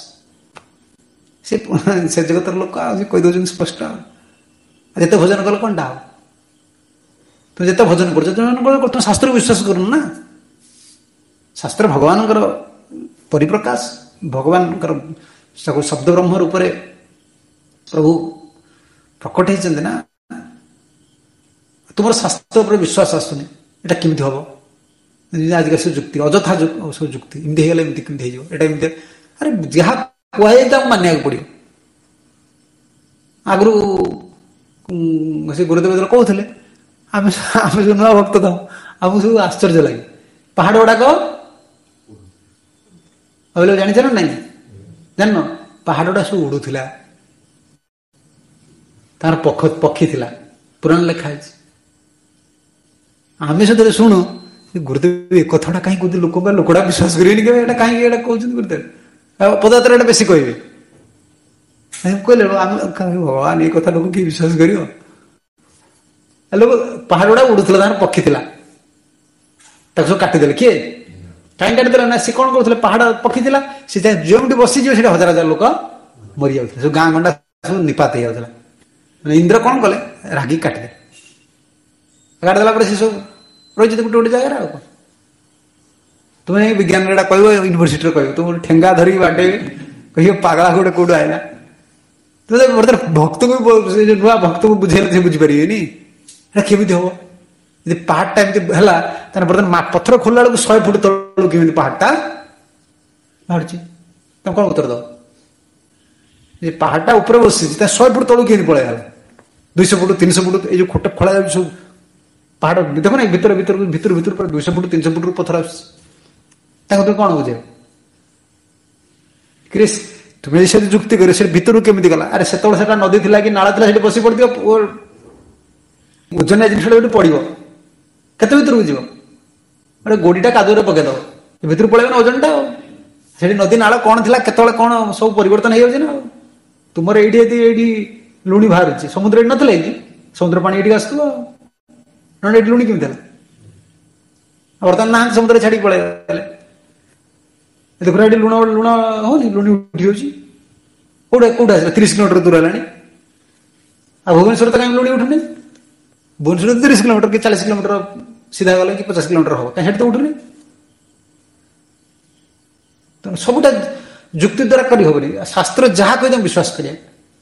ସେ ଜଗତର ଲୋକ ଆଉ ସେ କହିଦଉଛନ୍ତି ସ୍ପଷ୍ଟ ଯେତେ ଭୋଜନ କଲେ କଣଟା ହବ ତୁମେ ଯେତେ ଭୋଜନ କରୁଛ ତୁମେ ଶାସ୍ତ୍ରକୁ ବିଶ୍ୱାସ କରୁନ ନା। ଶାସ୍ତ୍ର ଭଗବାନଙ୍କର ପରିପ୍ରକାଶ ଭଗବାନଙ୍କର ଶବ୍ଦ ବ୍ରହ୍ମ ରୂପରେ ପ୍ରଭୁ ପ୍ରକଟ ହେଇଛନ୍ତି ନା। ତୁମର ଶାସ୍ତ୍ର ଉପରେ ବିଶ୍ୱାସ ଆସୁନି ଏଇଟା କେମିତି ହବ ଆଜିକା ସବୁ ଯୁକ୍ତି ଅଯଥା ସବୁ ଯୁକ୍ତି ଏମିତି ହେଇଗଲେ ଏମିତି କେମିତି ହେଇଯିବ ଏଇଟା ଏମିତି ଆରେ ଯାହା କୁହାଯାଏ ତାକୁ ମାନିବାକୁ ପଡିବ। ଆଗରୁ ସେ ଗୁରୁଦେବ ଯେତେବେଳେ କହୁଥିଲେ ଆମେ ଯୋଉ ନୂଆ ଭକ୍ତ ଥାଉ ଆମକୁ ସବୁ ଆଶ୍ଚର୍ଯ୍ୟ ଲାଗେ ପାହାଡ ଗୁଡାକ ଜାଣିଛ ନା ନାଇଁ ଜାଣିନ ପାହାଡ ଗୁଡା ସବୁ ଉଡୁଥିଲା ତାର ପକ୍ଷୀ ଥିଲା ପୁରାଣ ଲେଖା ହେଇଛି। ଆମେ ସେଥିରେ ଶୁଣୁ ଗୁରୁଦେବ ଏ କଥାଟା କାହିଁ କହୁଛନ୍ତି ଲୋକଟା ବିଶ୍ୱାସ କରିବେନି କେବେ ଏଇଟା କାହିଁକି ଏଇଟା କହୁଛନ୍ତି ଗୁରୁଦେବ ପଦଯାତ୍ରା ଏଇଟା ବେଶୀ କହିବେ କହିଲେ ଆମେ ଭଗବାନ ଏ କଥା ଲୋକ କିଏ ବିଶ୍ୱାସ କରିବ। ଲୋକ ପାହାଡ ଗୁଡା ଉଡୁଥିଲା ତାଙ୍କର ପକ୍ଷୀ ଥିଲା ତାକୁ ସବୁ କାଟିଦେଲେ କିଏ କାହିଁ କାଟିଦେଲେ ନା ସେ କଣ କରୁଥିଲେ ପାହାଡ ପକ୍ଷୀ ଥିଲା ସେ ଯେଉଁଠି ବସିଯିବ ସେଠି ହଜାର ହଜାର ଲୋକ ମରିଯାଉଥିଲେ ସବୁ ଗାଁ ଗଣ୍ଡା ସବୁ ନିପାତ ହେଇଯାଉଥିଲା। ଇନ୍ଦ୍ର କଣ କଲେ ରାଗି କାଟିଦେଲେ କାଟିଦେଲା ପରେ ସେ ସବୁ ରହିଛି ଗୋଟେ ଗୋଟେ ଜାଗାରେ ଆଉ କଣ ତୁମେ ବିଜ୍ଞାନରେ ଏଟା କହିବ ୟୁନିଭର୍ସିଟିରେ କହିବ ତୁମ ଠେଙ୍ଗା ଧରିକି ବାଟେଇବେ କହିବ ପାଗଳା ଗୋଟେ କୋଉଠୁ ଆଇଲା ତୁମେ ଭକ୍ତକୁ ନୂଆ ଭକ୍ତକୁ ବୁଝେଇଲେ ସେ ବୁଝିପାରିବେନି ଏଟା କେମିତି ହବ ଯଦି ପାହାଡଟା ଏମିତି ହେଲା ତାହେଲେ ବର୍ତ୍ତମାନ ପଥର ଖୋଲିଲା ବେଳକୁ 100 ଫୁଟ ତଳକୁ କେମିତି ପାହାଡଟା ବାହାରୁଛି ତମେ କଣ ଉତ୍ତର ଦବ ଯେ ପାହାଡଟା ଉପରେ ବସିଛି ତା 100 ଫୁଟ ତଳକୁ କେମିତି ପଳେଇଗଲା 200 ଫୁଟ 300 ଫୁଟ ଏଇ ଯୋଉ ଖୋଟ ଖୋଳା ଯାଉଛି ସବୁ ପାହାଡ ଦେଖ ନା ଭିତର 200 ଫୁଟ 300 ଫୁଟରୁ ପଥର ଆସୁଛି ତାଙ୍କୁ ତୁମେ କଣ ବୁଝେଇବ କ୍ରିସ୍ ତୁମେ ସେଠି ଯୁକ୍ତି କରିବ ସେ ଭିତରକୁ କେମିତି ଗଲା ଆରେ ସେତେବେଳେ ସେଟା ନଦୀ ଥିଲା କି ନାଳ ଥିଲା ସେଠି ବସି ପଡିଥିବ ଓଜନିଆ ଜିନିଷଟା ଏଠି ପଡିବ କେତେ ଭିତରକୁ ଯିବ ଗୋଟେ ଗୋଡିଟା କାଦୁଅରେ ପକେଇଦବ ଭିତରକୁ ପଳେଇବ ନା ଓଜନଟା ଆଉ ସେଠି ନଦୀ ନାଳ କଣ ଥିଲା କେତେବେଳେ କଣ ସବୁ ପରିବର୍ତ୍ତନ ହେଇଯାଉଛି ନା ଆଉ ତୁମର ଏଇଠି ଲୁଣି ବାହାରୁଛି ସମୁଦ୍ର ଏଠି ନଥିଲା କି ସମୁଦ୍ର ପାଣି ଏଠିକି ଆସୁଥିବ ନହେଲେ ଏଠି ଲୁଣି କେମିତି ହେଲା ବର୍ତ୍ତମାନ ନାହାନ୍ତି ସମୁଦ୍ର ଛାଡିକି ପଳେଇଗଲେ ଦେଖୁନ ଏଠି ଲୁଣ ହଉନି ଲୁଣି ଉଠି ହଉଛି କୋଉଠି ଆସିଲା 30 କିଲୋମିଟର ଦୂର ହେଲାଣି ଆଉ ଭୁବନେଶ୍ୱର ତ କାହିଁକି ଲୁଣି ଉଠୁନି ଭୁବନେଶ୍ୱର 30 କିଲୋମିଟର କି 40 କିଲୋମିଟର ସିଧା ଗଲେ କି 50 କିଲୋମିଟର ହବ କାହିଁ ସେଠି ତ ଉଠୁନି। ତେଣୁ ସବୁଟା ଯୁକ୍ତି ଦ୍ୱାରା କରିହବନି ଶାସ୍ତ୍ର ଯାହା କହି ତମେ ବିଶ୍ୱାସ କରିବା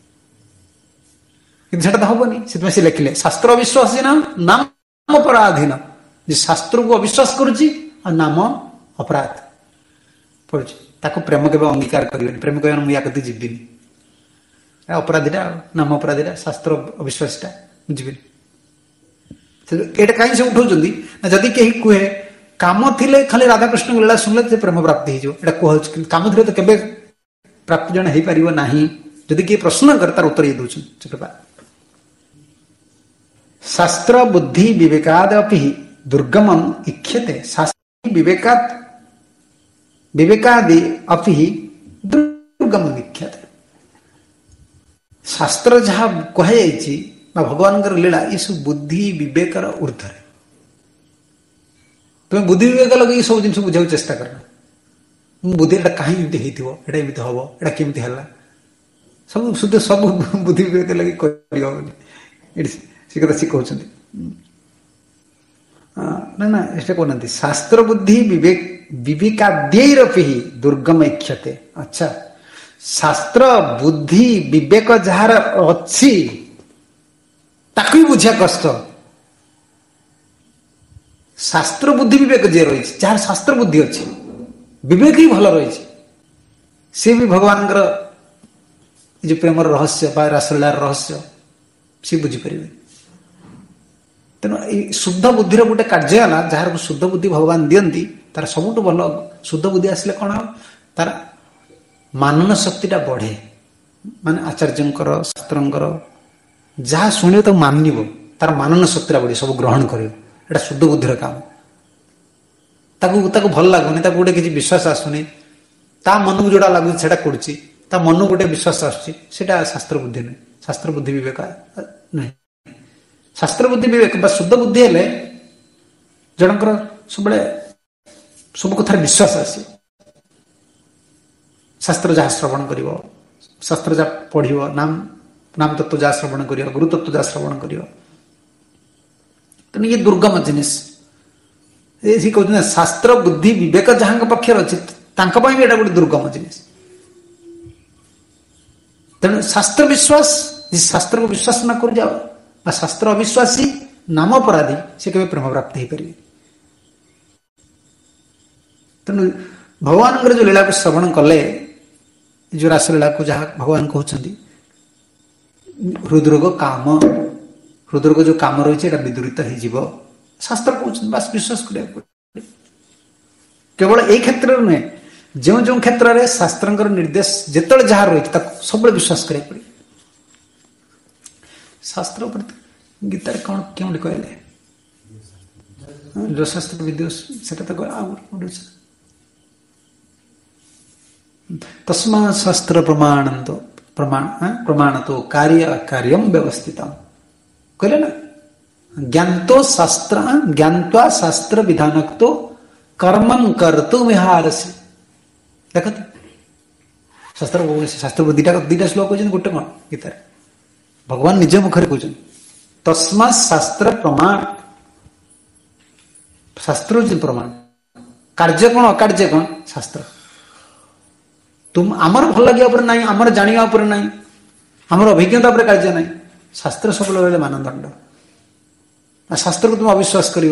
କିନ୍ତୁ ସେଟା ତ ହବନି ସେଥିପାଇଁ ସେ ଲେଖିଲେ ଶାସ୍ତ୍ର ଅବିଶ୍ୱାସୀନ ନାମ ଅପରାଧୀନ ଯେ ଶାସ୍ତ୍ରକୁ ଅବିଶ୍ୱାସ କରୁଛି ଆଉ ନାମ ଅପରାଧ ପଡୁଛି ତାକୁ ପ୍ରେମ କେବେ ଅଙ୍ଗୀକାର କରିବେନି ପ୍ରେମ କହିବା ମୁଁ ୟା କତି ଯିବିନି ଅପରାଧୀଟା ନାମ ଅପରାଧୀଟା ଶାସ୍ତ୍ର ଅବିଶ୍ୱାସୀଟା ମୁଁ ଯିବିନି। ଏଇଟା କାହିଁ ସେ ଉଠଉଛନ୍ତି ନା ଯଦି କେହି କୁହେ କାମ ଥିଲେ ଖାଲି ରାଧାକୃଷ୍ଣଙ୍କ ଲୀଳା ଶୁଣିଲେ ସେ ପ୍ରେମ ପ୍ରାପ୍ତି ହେଇଯିବ ଏଇଟା କୁହାଉଛି କିନ୍ତୁ କାମ ଥିଲେ ତ କେବେ ପ୍ରାପ୍ତି ଜଣେ ହେଇପାରିବ ନାହିଁ ଯଦି କିଏ ପ୍ରଶ୍ନ କରେ ତାର ଉତ୍ତର ଇଏ ଦଉଛନ୍ତି ଶାସ୍ତ୍ର ବୁଦ୍ଧି ବିବେକାଦ ଅପି ଦୁର୍ଗମନ ଇକ୍ଷତେ ଶାସ୍ତ୍ର ବିବେକାଦି ଅପି ଦୁର୍ଗମନ ଇକ୍ଷତେ ଶାସ୍ତ୍ର ଯାହା କୁହାଯାଇଛି ବା ଭଗବାନଙ୍କର ଲୀଳା ଏସବୁ ବୁଦ୍ଧି ବିବେକର ଊର୍ଦ୍ଧ୍ୱରେ ତୁମେ ବୁଦ୍ଧି ବିବେକ ଲଗେଇକି ସବୁ ଜିନିଷ ବୁଝିବାକୁ ଚେଷ୍ଟା କର ମୁଁ ବୁଦ୍ଧି ଏଟା କାହିଁ ଏମିତି ହେଇଥିବ ଏଟା ଏମିତି ହବ ଏଟା କେମିତି ହେଲା ସବୁ ବୁଦ୍ଧି ବିବେକ ଲାଗି କରିହବନି ଏଠି ସେ କଥା ସେ କହୁଛନ୍ତି ନା ଏଟା କହୁନାହାନ୍ତି ଶାସ୍ତ୍ର ବୁଦ୍ଧି ବିବେକାଦ୍ୟୈରପି ଦୁର୍ଗମ ଇକ୍ଷତେ ଆଚ୍ଛା ଶାସ୍ତ୍ର ବୁଦ୍ଧି ବିବେକ ଯାହାର ଅଛି ତାକୁ ବି ବୁଝିବା କଷ୍ଟ ଶାସ୍ତ୍ର ବୁଦ୍ଧି ବିବେକ ଯିଏ ରହିଛି ଯାହାର ଶାସ୍ତ୍ର ବୁଦ୍ଧି ଅଛି ବିବେକ ହିଁ ଭଲ ରହିଛି ସିଏ ବି ଭଗବାନଙ୍କର ଏ ଯୋଉ ପ୍ରେମର ରହସ୍ୟ ବା ରାସଲୀଳାର ରହସ୍ୟ ସିଏ ବୁଝିପାରିବେ ତେଣୁ ଏଇ ଶୁଦ୍ଧ ବୁଦ୍ଧିର ଗୋଟେ କାର୍ଯ୍ୟ ହେଲା, ଯାହାର ଶୁଦ୍ଧ ବୁଦ୍ଧି ଭଗବାନ ଦିଅନ୍ତି, ତାର ସବୁଠୁ ଭଲ ଶୁଦ୍ଧ ବୁଦ୍ଧି ଆସିଲେ କଣ ହବ, ତାର ମାନନ ଶକ୍ତିଟା ବଢେ। ମାନେ ଆଚାର୍ଯ୍ୟଙ୍କର ଶାସ୍ତ୍ରଙ୍କର ଯାହା ଶୁଣିବ ତାକୁ ମାନିବ, ତାର ମାନନ ଶକ୍ତିଟା ବଢିବ, ସବୁ ଗ୍ରହଣ କରିବ। ଏଇଟା ଶୁଦ୍ଧ ବୁଦ୍ଧିର କାମ। ତାକୁ ଭଲ ଲାଗୁନି, ତାକୁ ଗୋଟେ କିଛି ବିଶ୍ୱାସ ଆସୁନି, ତା ମନକୁ ଯୋଉଟା ଲାଗୁଛି ସେଟା କରୁଛି, ତା ମନକୁ ଗୋଟେ ବିଶ୍ୱାସ ଆସୁଛି, ସେଟା ଶାସ୍ତ୍ର ବୁଦ୍ଧି ନୁହେଁ, ଶାସ୍ତ୍ର ବୁଦ୍ଧି ବିବେକ ନୁହେଁ। ଶାସ୍ତ୍ର ବୁଦ୍ଧି ବିବେକ ବା ଶୁଦ୍ଧ ବୁଦ୍ଧି ହେଲେ ଜଣଙ୍କର ସବୁବେଳେ ସବୁ କଥାରେ ବିଶ୍ୱାସ ଆସିବ। ଶାସ୍ତ୍ର ଯାହା ଶ୍ରବଣ କରିବ, ଶାସ୍ତ୍ର ଯାହା ପଢିବ, ନାମ ତତ୍ଵ ଯାହା ଶ୍ରବଣ କରିବ, ଗୁରୁ ତତ୍ଵ ଯାହା ଶ୍ରବଣ କରିବ, ତେଣୁ ଇଏ ଦୁର୍ଗମ ଜିନିଷ। ସେ କହୁଛନ୍ତି ଶାସ୍ତ୍ର ବୁଦ୍ଧି ବିବେକ ଯାହାଙ୍କ ପକ୍ଷରେ ଅଛି, ତାଙ୍କ ପାଇଁ ବି ଏଇଟା ଗୋଟେ ଦୁର୍ଗମ ଜିନିଷ। ତେଣୁ ଶାସ୍ତ୍ର ବିଶ୍ୱାସ, ଶାସ୍ତ୍ରକୁ ବିଶ୍ୱାସ ନ କରିଯାଉ ବା ଶାସ୍ତ୍ର ଅବିଶ୍ୱାସୀ, ନାମ ଅପରାଧୀ, ସେ କେବେ ପ୍ରେମ ପ୍ରାପ୍ତ ହେଇପାରିବେ। ତେଣୁ ଭଗବାନଙ୍କର ଯୋଉ ଲୀଳାକୁ ଶ୍ରବଣ କଲେ, ଯୋଉ ରାସଲୀଳାକୁ ଯାହା ଭଗବାନ କହୁଛନ୍ତି, ହୃଦରୋଗ କାମ, ହୃଦରୋଗ ଯୋଉ କାମ ରହିଛି ଏଟା ବିଦୂରିତ ହେଇଯିବ, ଶାସ୍ତ୍ର କହୁଛନ୍ତି, ବାସ୍ ବିଶ୍ୱାସ କରିବାକୁ ପଡିବ। କେବଳ ଏଇ କ୍ଷେତ୍ରରେ ନୁହେଁ, ଯେଉଁ ଯେଉଁ କ୍ଷେତ୍ରରେ ଶାସ୍ତ୍ରଙ୍କର ନିର୍ଦ୍ଦେଶ ଯେତେବେଳେ ଯାହା ରହିଛି ତାକୁ ସବୁବେଳେ ବିଶ୍ୱାସ କରିବାକୁ ପଡିବ। ଶାସ୍ତ୍ର ଉପରେ ଗୀତାରେ କଣ କେଉଁଠି କହିଲେ, ଶାସ୍ତ୍ର ବିଦ୍ୱେଷ, ସେଟା ତ ଆଉ ତସ୍ମା ଶାସ୍ତ୍ର ପ୍ରମାଣतो कार्य अकार्यम व्यवस्थित କହିଲେ ନା, ଜ୍ଞାତ୍वा शास्त्र विधानक्तो कर्मं कर्तुम इहारसि। ଦେଖନ୍ତୁ ଶାସ୍ତ୍ର ଦିଟା ଶ୍ଲୋକ କହୁଛନ୍ତି, ଗୋଟେ କଣ ଗୀତାରେ ଭଗବାନ ନିଜ ମୁଖରେ କହୁଛନ୍ତି, ତସ୍ମା ଶାସ୍ତ୍ର ପ୍ରମାଣ, ଶାସ୍ତ୍ର ହଉଛି ପ୍ରମାଣ, କାର୍ଯ୍ୟ କଣ ଅକାର୍ଯ୍ୟ କଣ ଶାସ୍ତ୍ର। ଆମର ଭଲ ଲାଗିବା ଉପରେ ନାହିଁ, ଆମର ଜାଣିବା ଉପରେ ନାହିଁ, ଆମର ଅଭିଜ୍ଞତା ଉପରେ କାର୍ଯ୍ୟ ନାହିଁ, ଶାସ୍ତ୍ର ସବୁବେଳେ ରହିଲେ ମାନଦଣ୍ଡ। ଶାସ୍ତ୍ରକୁ ତୁମେ ଅବିଶ୍ୱାସ କରିବ,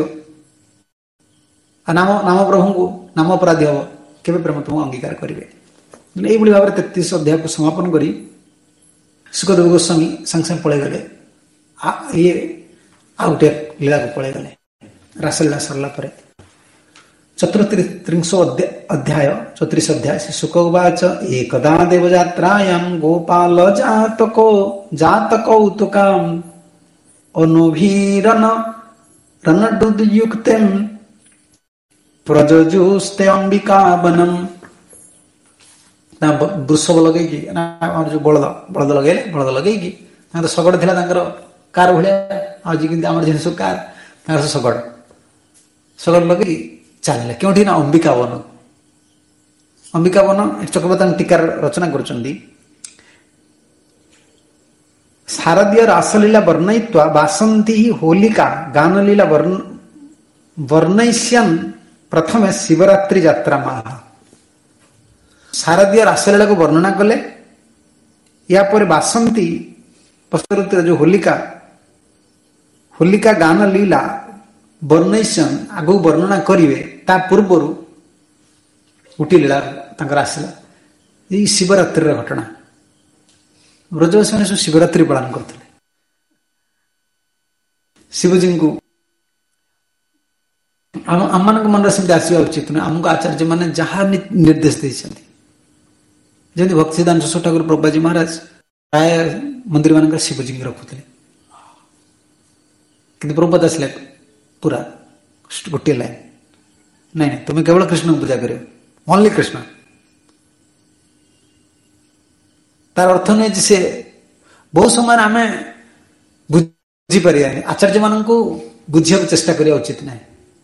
ନାମ ପ୍ରଭୁଙ୍କୁ ନାମ ଅପରାଧୀ ହବ, କେବେ ପ୍ରେମ ତୁମକୁ ଅଙ୍ଗୀକାର କରିବେ। ଏଇଭଳି ଭାବରେ 33 ଅଧ୍ୟାୟକୁ ସମାପନ କରି ସୁଖଦେବ ଗୋସ୍ୱାମୀ ସାଙ୍ଗେ ସାଙ୍ଗେ ପଳେଇଗଲେ। ଇଏ ଆଉ ଗୋଟେ ଲୀଳାକୁ ପଳେଇଗଲେ। ରାସଲୀଳା ସରିଲା ପରେ 34 ଅଧ୍ୟାୟ ସେ ଶୁକ ଉବାଚ ଏକଦା ଦେବଯାତ୍ରାୟାଂ ଗୋପାଳ ଜାତକୌତୁକାଂ ଅନୁଭୀରନ ରଣଡୁଦ୍ୟୁକ୍ତେଂ ପ୍ରଯଜୁସ୍ତେ ଅମ୍ବିକା ବନମ୍। ବୃଷଭ ଲଗେଇକି, ଆମର ଯୋଉ ବଳଦ ଲଗେଇକି, ତାଙ୍କର ଶଗଡ଼ ଥିଲା, ତାଙ୍କର କାର ଭଳିଆ, ଆଜି କିନ୍ତୁ ଆମର ଯେମିତି ସବୁ କାର, ତାଙ୍କର ଶଗଡ଼ ଲଗେଇ ଚାଲିଲେ। କେଉଁଠି ନା ଅମ୍ବିକା ବନ। ଚକ୍ରବର୍ତ୍ତୀ ଟୀକାର ରଚନା କରୁଛନ୍ତି, ଶାରଦୀୟ ରାସଲୀଳା ବର୍ଣ୍ଣୟିତ୍ୱା ବାସନ୍ତୀ ହୋଲିକା ଗାନଲୀଳା ବର୍ଣ୍ଣୟିଷ୍ୟନ୍ ପ୍ରଥମେ ଶିବରାତ୍ରି ଯାତ୍ରା ମାହ। ଶାରଦୀୟ ରାସଲୀଳାକୁ ବର୍ଣ୍ଣନା କଲେ, ୟା ପରେ ବାସନ୍ତୀ ବର୍ଷା ଋତୁରେ ଯୋଉ ହୋଲିକା ଗାନ ଲୀଳା ବର୍ଣ୍ଣୟିଷ୍ୟନ୍ ଆଗକୁ ବର୍ଣ୍ଣନା କରିବେ, ତା ପୂର୍ବରୁ ଗୋଟିଏ ଲୀଳା ତାଙ୍କର ଆସିଲା, ଏଇ ଶିବରାତ୍ରିର ଘଟଣା। ବ୍ରଜବାସୀମାନେ ସବୁ ଶିବରାତ୍ରି ପାଳନ କରୁଥିଲେ। ଶିବଜୀଙ୍କୁ ଆମମାନଙ୍କ ମନରେ ସେମିତି ଆସିବା ଉଚିତ ନୁହେଁ। ଆମକୁ ଆଚାର୍ଯ୍ୟ ମାନେ ଯାହା ନିର୍ଦ୍ଦେଶ ଦେଇଛନ୍ତି, ଯେମିତି ଭକ୍ତି ସିଦ୍ଧାନ୍ତ ଠାକୁର ପ୍ରଭୁଜୀ ମହାରାଜ ପ୍ରାୟ ମନ୍ଦିର ମାନଙ୍କରେ ଶିବଜୀଙ୍କୁ ରଖୁଥିଲେ, କିନ୍ତୁ ପ୍ରଭୁପାଦ ଆସିଲେ ପୁରା ଗୋଟିଏ ଲାଇନ, ନାଇଁ ତୁମେ କେବଳ କୃଷ୍ଣଙ୍କୁ ପୂଜା କରିବ, ଓନ୍ଲି କୃଷ୍ଣ। ତାର ଅର୍ଥ ନୁହେଁ ଯେ ସେ ବହୁ ସମୟରେ ଆମେ ବୁଝିପାରିବାନି, ଆଚାର୍ଯ୍ୟ ମାନଙ୍କୁ ବୁଝିବାକୁ ଚେଷ୍ଟା କରିବା ଉଚିତ ନାହିଁ।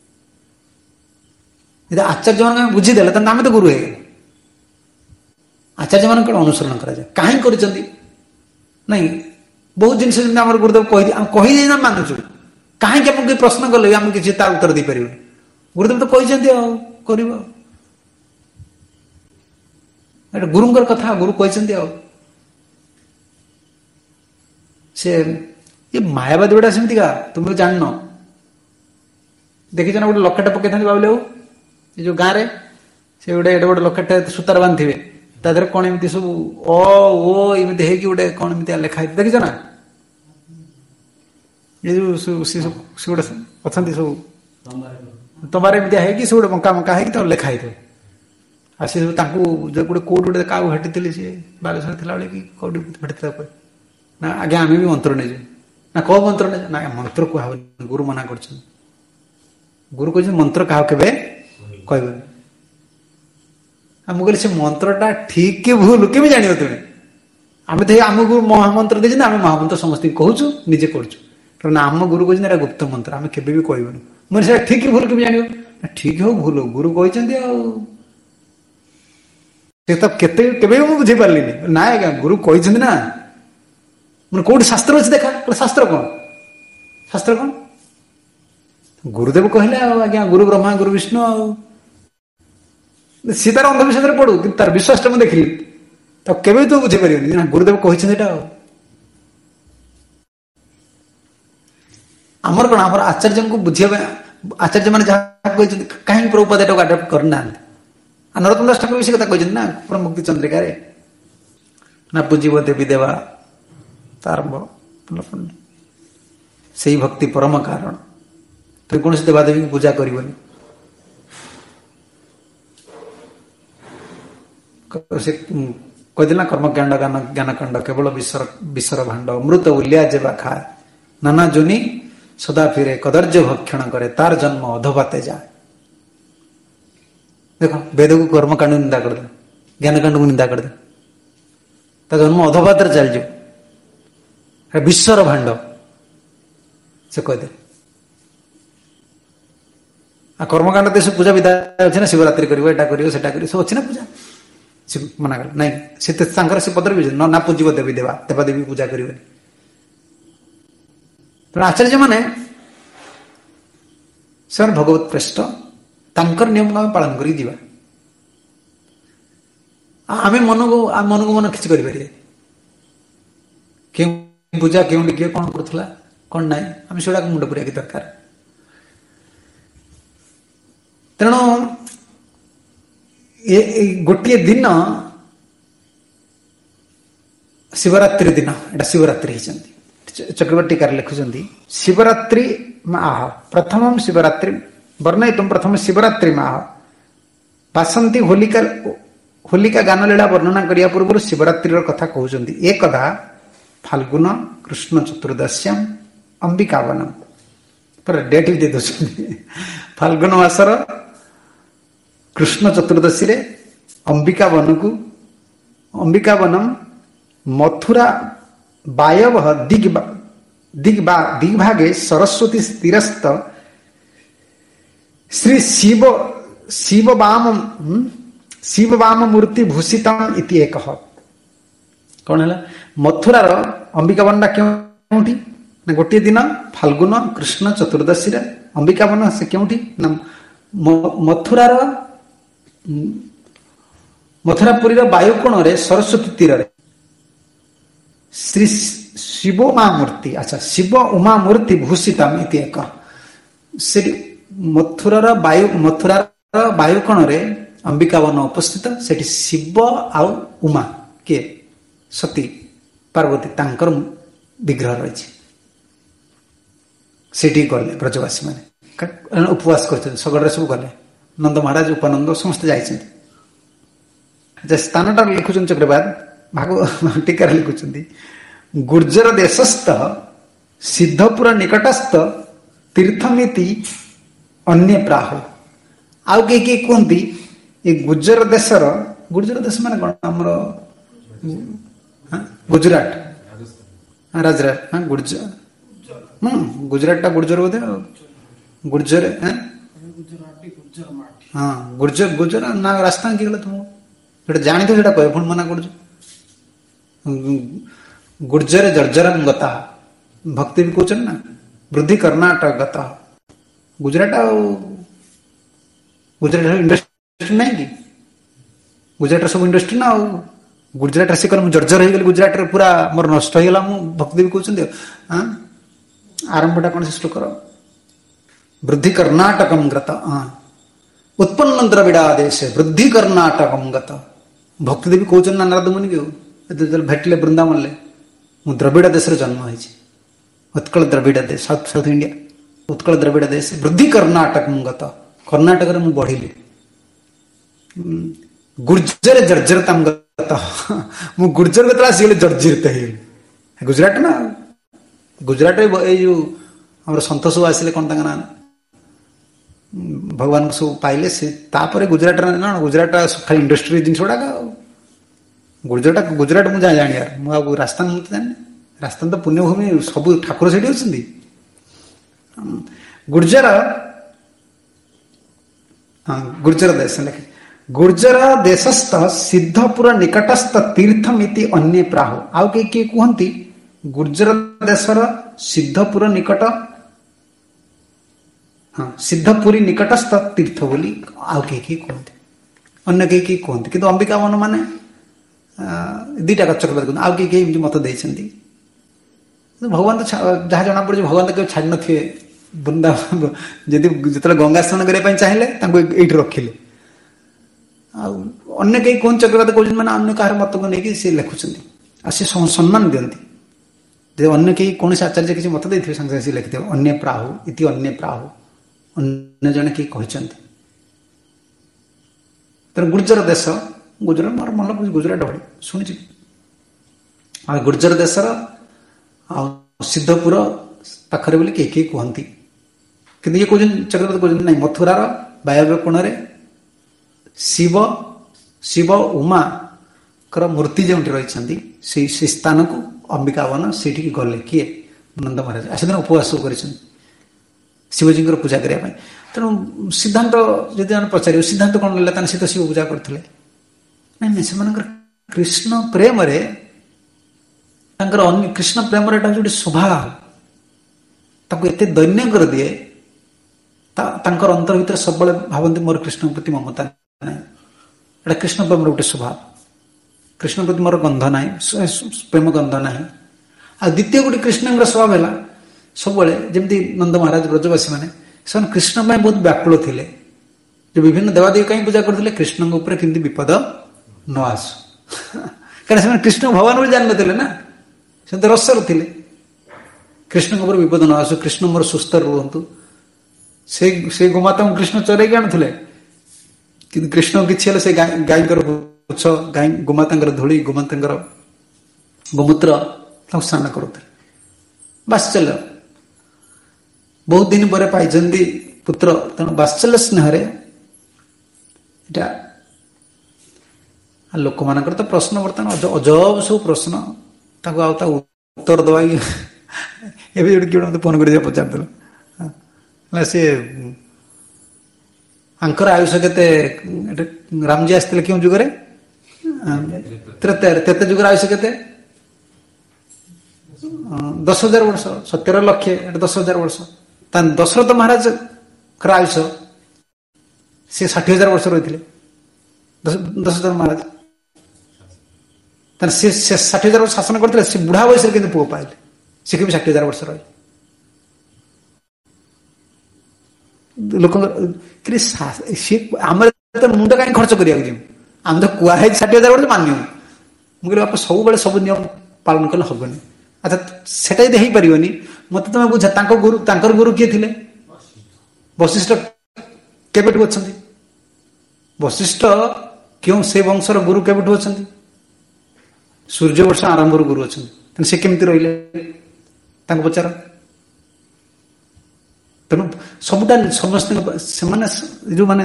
ଯଦି ଆଚାର୍ଯ୍ୟ ମାନଙ୍କୁ ଆମେ ବୁଝିଦେଲେ ତାହେଲେ ଆମେ ତ ଗୁରୁ ହେଇଗଲେ। ଆଚାର୍ଯ୍ୟ ମାନଙ୍କର ଅନୁସରଣ କରାଯାଏ, କାହିଁ କରିଛନ୍ତି ନାଇଁ, ବହୁତ ଜିନିଷ ଯେମିତି ଆମର ଗୁରୁଦେବ କହିଦେଇ ଆମେ ମାନୁଛୁ, କାହିଁକି ଆମକୁ ପ୍ରଶ୍ନ କଲେ ବି ଆମେ କିଛି ତା ଉତ୍ତର ଦେଇପାରିବୁନି। ଗୁରୁଦେବ ତ କହିଛନ୍ତି ଆଉ କରିବ, ଏଟା ଗୁରୁଙ୍କର କଥା, ଗୁରୁ କହିଛନ୍ତି ଆଉ। ସେ ମାୟାବାଦୀ ଗୁଡା ସେମିତିକା, ତୁମେ ଜାଣିନ। ଦେଖିଛ ନା ଗୋଟେ ଲକେଟ ପକେଇଥାନ୍ତି ବାବୁଲି ବାବୁ, ଏ ଯୋଉ ଗାଁରେ ସେ ଗୋଟେ ଲକେଟ ସୂତାର ବାନ୍ଧିଥିବେ, ତା ଦେହରେ କଣ ଏମିତି ସବୁ ଓ ଏମିତି ହେଇକି ଗୋଟେ କଣ ଏମିତି ଲେଖା ହେଇଛି, ଦେଖିଛ ନା? ये जो से गोटे अच्छा सब तमारे एमती है से गोटे बंका बंका है लेखा है आ सी सब जो गोटे कौट गोटे क्या भेटी सी बालेश्वर थी बेले कि कौट भेटी ना आज्ञा आम भी मंत्र नहीं ना कौ मंत्र नहीं ना मंत्र कह गुरु मना कर गुरु कह मंत्र क्या के कहबनी मुझे से मंत्रटा ठीक के भूल के जान तुम्हें आम तो आमको महामंत्र देते आम महामंत्र समस्त कहूँ निजे करूँ आम गुरु कहते गुप्त मंत्र आम के कहबून मुझे ठीक भूल के जान ठीक हो भूल हो गुरु कहते के बुझी पार्ली ना आज्ञा गुरु कहते ना मैं कौट शास्त्र अच्छे देखा शास्त्र कौन शास्त्र कौन गुरुदेव कहले आज्ञा गुरु ब्रह्मा गुरु विष्णु सी तार अंधविश्वास पड़ू कि तार विश्वास मुझे देखिली तो केवे तो बुझी पार ना गुरुदेव कहते आमर कौन आम आचार्य को बुझे आचार्य मैंने जहाँ कहीं प्रभुपाद एटा आडप्ट करना नरोत्तम दास ठाकुर भी से कथा कहते ना पूरा मुक्ति चंद्रिकार ना पूजिब देवी देवा तार से भक्ति परम कारण तो कौन से देवादेवी की पूजा करनी से कहला कर्मकांड ज्ञानकांड केवल विश्वर भांड मृत उलिया जेबा खाए नाना जोनी सदा फिरे कदर्य भक्षण करे तार जन्म अधोपाते जाए देखो वेद को कर्मकांड निंदा कर दे ज्ञानकांड को निंदा कर दे जन्म अधोपात चल जाओ विश्वर भांड से कहदे कर्मकांड देश पूजा विधा अच्छे ना शिवरात्रि कर सब अच्छी ना पूजा मना कर नहीं से पदर भी ना पूजिब देवी देवा देवादेवी पूजा करें आचार्य माने से भगवत प्रेष्ठ तांकर नियम को आम पालन कर आम मन को मन किसी करें पूजा क्यों किए कौन करूला कौन ना आम से मुंड पुरिया दरकार तेणु गोटे दिन शिवरात्रि दिन एटा शिवरात्रि चक्रवर्ती कार लिखुंट शिवरात्रि माह प्रथम शिवरात्रि वर्णयितुं प्रथम शिवरात्रि माह बासंती होलिका गान लीला वर्णना करिया पूर्व शिवरात्रि कथा कहते एकदा फाल्गुन कृष्ण चतुर्दश्याम अंबिकावनम पर डेट भी दे दो फाल्गुन मासर कृष्ण चतुर्दशी रे अंबिकावनम मथुरा वायव दिग्भागे सरस्वती तीरस्थ श्री शिव वाम मूर्ति भूषितम इति एक कौन है मथुरार अंबिकावन क्योंठी ना गोटे दिन फाल्गुन कृष्ण चतुर्दशी रे अंबिकावन से क्योंठी ना मथुरापुरी वायुकोण रे सरस्वती तीर रे श्री शिव उमा मूर्ति अच्छा शिव उमा मूर्ति भूषितम इति एक श्री मथुरार वायुकोण रे अंबिकावन उपस्थित सेठी शिव आउ उमा के सती पार्वती तांकर विग्रह रही सेठी गले ब्रजवासी माने उपवास कर सगड़े सब गले नंद महाराज उपानंद समस्त जाइछन्ति स्थानटा लिखुछन चक्रवाद भाग टीका लिखुछन्ति गुर्जर देशस्थ सिद्धपुर निकटस्थ तीर्थमिति अन्य प्राह आउ के कहती ये गुर्जर देशर गुर्जर देश माने कौन आमर गुजरात राजराट हाँ गुर्जर गुजरात गुर्जर बोधे गुर्जर हाँ गुर्जर गुर्जर ना रास्ता किए तुम जानी तो कह पुणी मना कर गुर्जर जर्जरम गता भक्ति भी कौन ना वृद्धि कर्नाटक गता गुजरात गुजरात इंडस्ट्री नहीं कि गुजरात सब इंडस्ट्री ना गुजरात आसिक जर्जर हो गुजरात पूरा मोर नष्ट होगा भक्ति भी कहते हाँ आरंभटा कौन से श्लोकर वृद्धि कर्नाटकम गत उत्पन्न द्रविड़ा देश वृद्धि कर्नाटकम गत भक्ति देवी कहते ना नारद मुनि के भेटले वृंदावन ले मु द्रविड़ देश जन्म होती उत्कल द्रविड़ देश south south India Utkal Dravid देश वृद्धि कर्णाटक मुगत कर्णाटक मु बढ़िली गुर्जर जर्जरता मु गुर्जर के सी जर्जरित हो गुजरात ना गुजरात जो आम सत सब आसिले कौन ना भगवान को सब पाइले से तापर गुजरात ना गुजरात खाली इंडस्ट्री जिन गुड़ाक गुजरात गुजरात मुझे जानी यार मुझे राजस्थान मुझे जानी राजस्थान तो पुण्यभूमि सब ठाकुर से गुर्जर हाँ गुर्जर देश लिखे गुर्जर देशस्थ सिद्धपुर निकटस्थ तीर्थमिति अन्य प्राहु आउ के किए कहती गुर्जर देशर सिद्धपुर निकट हाँ सिद्धपुरी निकटस्थ तीर्थ बोली आउ के कहते अन्य के कहते किंतु अंबिका मन माने दीटा कच्चक आउ के मत देती भगवान तो जहाँ जना पड़े भगवान तो छाड़ न थे वृंदावन जदि जो गंगा स्नान करने चाहिए ये रखिले अन्य कई कौन चक्रवात कौन मैंने अन्य कहार मत को लेकिन सी लिखुं सी सम्मान दिखती जो अन्य कई कौन से आचार्य किसी मत देते सागे सी लिखिथे अन्य प्राहु इति अन्य प्राहु अन्य जने कई कहते तेरे गुर्जर देश गुजरात मोर मन गुजरात भली शुणी गुर्जर देशर सिद्धपुर पाखरे बोली किए कहती कि ये कौन चक्रवर्ती कहते ना मथुरार वायव्य कोण शिव शिव उमा कर मूर्ति जो रही से स्थान को अंबिका वन से गले किए नंद महाराज आसदिन उपवास कर शिवजी पूजा करने तेणु सिद्धांत जब पचार सिद्धांत कौन ना सी तो शिव पूजा करते नहीं से कृष्ण प्रेम कृष्ण प्रेम जो स्वभाव ताको एते दैन्य कर दिए अंतर भर सब भावती मोर कृष्ण प्रति ममता ना कृष्ण प्रेम गोटे स्वभाव कृष्ण प्रति मोर गंध ना प्रेम गंध ना आ द्वितीय गोटे कृष्ण स्वभाव है सब जमी नंद महाराज ब्रजवासी मैंने कृष्ण बहुत व्याकुल थे जो विभिन्न देवादेवी कहीं पूजा करते कृष्ण केमती विपद न आसु कहीं कृष्ण भगवान भी जान ना से रसर थे कृष्ण विपद न आसु कृष्ण मोर सुस्थ रुहतु से गोमाता कृष्ण चरई आणुले कि कृष्ण किसी से गाय पुछ गाय गोमाता धूली गोमाता गोमूत्र स्नान करुले बात्सल्य बहुत दिन पर पाई पुत्र तेणु बात्सल्य स्नेह लोक मान तो प्रश्न बर्तमान अजब सब प्रश्न उत्तर दवा एवं किए मत फोन कर पचार सी आंकर आयुष के रामजी आसते क्यों जुगे त्रेता जुगर आयुष के 10,000 वर्ष 17 लक्ष 10,000 वर्ष दशरथ महाराज आयुष से 60,000 वर्ष रही दशरथ महाराज से 60,000 वर्ष शासन करते से बुढ़ा बयस पुओ पाइले सी 60,000 वर्ष रही लोक मुंड कहीं खर्च करा आम तो कहुई 60,000 वर्ष मान्य मुझे बाप सब सब नियम पालन कले हेनी अच्छा सेटा यदि हो पारनि मत तुम बुझा गुरु किए थे वशिष्ठ केबेठू अच्छा वशिष्ठ क्यों से वंशर गुरु केबेठू अच्छा सूर्य वर्ष आरंभ गुरु अच्छा से केमती रही पचार तेणु सबुटा समस्त जो माने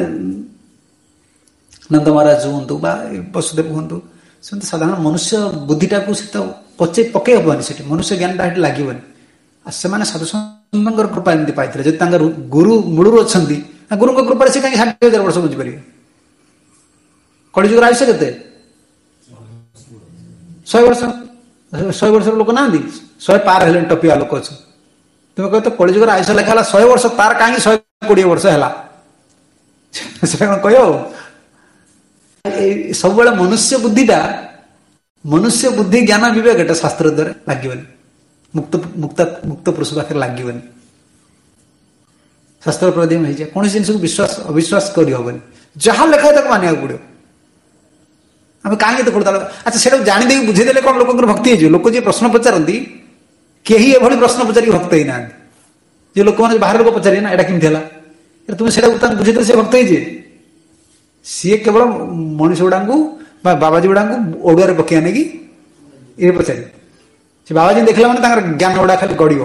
नंद महाराज हूँ वसुदेव हूँ साधारण मनुष्य बुद्धिटा को पचे पकई हेनी से मनुष्य ज्ञानटा लगे से साधु सन्त कृपा एमती पाई जब गुरु मूलर अच्छा गुरु कृपा से कहीं 60,000 वर्ष बुझीपर कलिजुग आयुष के 100 वर्ष 100 वर्ष लोक ना 100 पार हेले टपिया लोक अच्छा तुम कह तो कलिजुगर आयुष लेखा 100 वर्ष तार कहीं 120 वर्ष है कह सब मनुष्य बुद्धि ज्ञान विवेक एटा शास्त्र द्वारा लगे मुक्त मुक्त मुक्त पुरुष पाखे लगे शास्त्र प्रदीम हो जाए कौन जिन को विश्वास अविश्वास करहबनी जहाँ लेखा है मानिया पड़ो आम कहीं तो अच्छा से जाणीदे बुझेदे कौन लोक भक्ति हो लोक जी प्रश्न पचारती କେହି ଏଭଳି ପ୍ରଶ୍ନ ପଚାରିକି ଭକ୍ତ ହେଇନାହାନ୍ତି। ଯେ ଲୋକମାନେ ବାହାର ଲୋକ ପଚାରିବେ ନା ଏଇଟା କେମିତି ହେଲା, ତୁମେ ସେଇଟା ତାଙ୍କୁ ବୁଝେଇଦେଲେ ସେ ଭକ୍ତ ହେଇଯିବେ। ସିଏ କେବଳ ମଣିଷ ଗୁଡାଙ୍କୁ ବା ବାବାଜୀ ଗୁଡାଙ୍କୁ ଓଡୁଆରେ ପକେଇ ନେଇକି ଇଏ ପଚାରିବେ। ସେ ବାବାଜୀ ଦେଖିଲା ମାନେ ତାଙ୍କର ଜ୍ଞାନ ଗୁଡା ଖାଲି ଗଡିବ।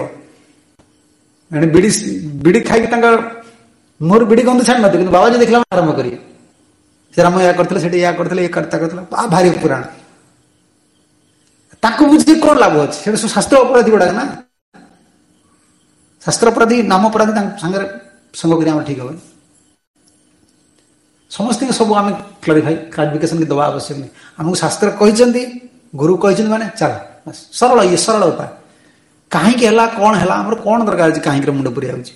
ବିଡି ଖାଇକି ତାଙ୍କର ମୁହଁରୁ ବିଡି ଗନ୍ଧ ଛାଡି ନଥିବ, କିନ୍ତୁ ବାବାଜୀ ଦେଖିଲା ମାନେ ଆରମ୍ଭ କରିବେ। ସେ ରାମ ଏହା କରିଥିଲେ, ସେଠି ଏହା କରିଥିଲେ, ଏ କର୍ତ୍ତା କରିଥିଲା, ଭାରି ପୁରାଣ। ତାଙ୍କୁ ବୁଝିକି କଣ ଲାଭ ଅଛି? ସେଟା ସବୁ ଶାସ୍ତ୍ର ଅପରାଧୀ ଗୁଡାକ ନା। ଶାସ୍ତ୍ର ଅପରାଧୀ, ନାମ ଅପରାଧୀ ତାଙ୍କ ସାଙ୍ଗରେ ସଙ୍ଗ କରି ଆମର ଠିକ ହବନି। ସମସ୍ତଙ୍କୁ ସବୁ ଆମେ କ୍ଲାରିଫିକେସନ ଦେବା ଆବଶ୍ୟକ ନାହିଁ। ଆମକୁ ଶାସ୍ତ୍ର କହିଛନ୍ତି, ଗୁରୁ କହିଛନ୍ତି ମାନେ ଚାଲ ସରଳ, ଇଏ ସରଳ ଉପାୟ। କାହିଁକି ହେଲା, କଣ ହେଲା, ଆମର କଣ ଦରକାର ଅଛି କାହିଁକି ମୁଣ୍ଡ ପୁରେଇ ଯାଉଛି?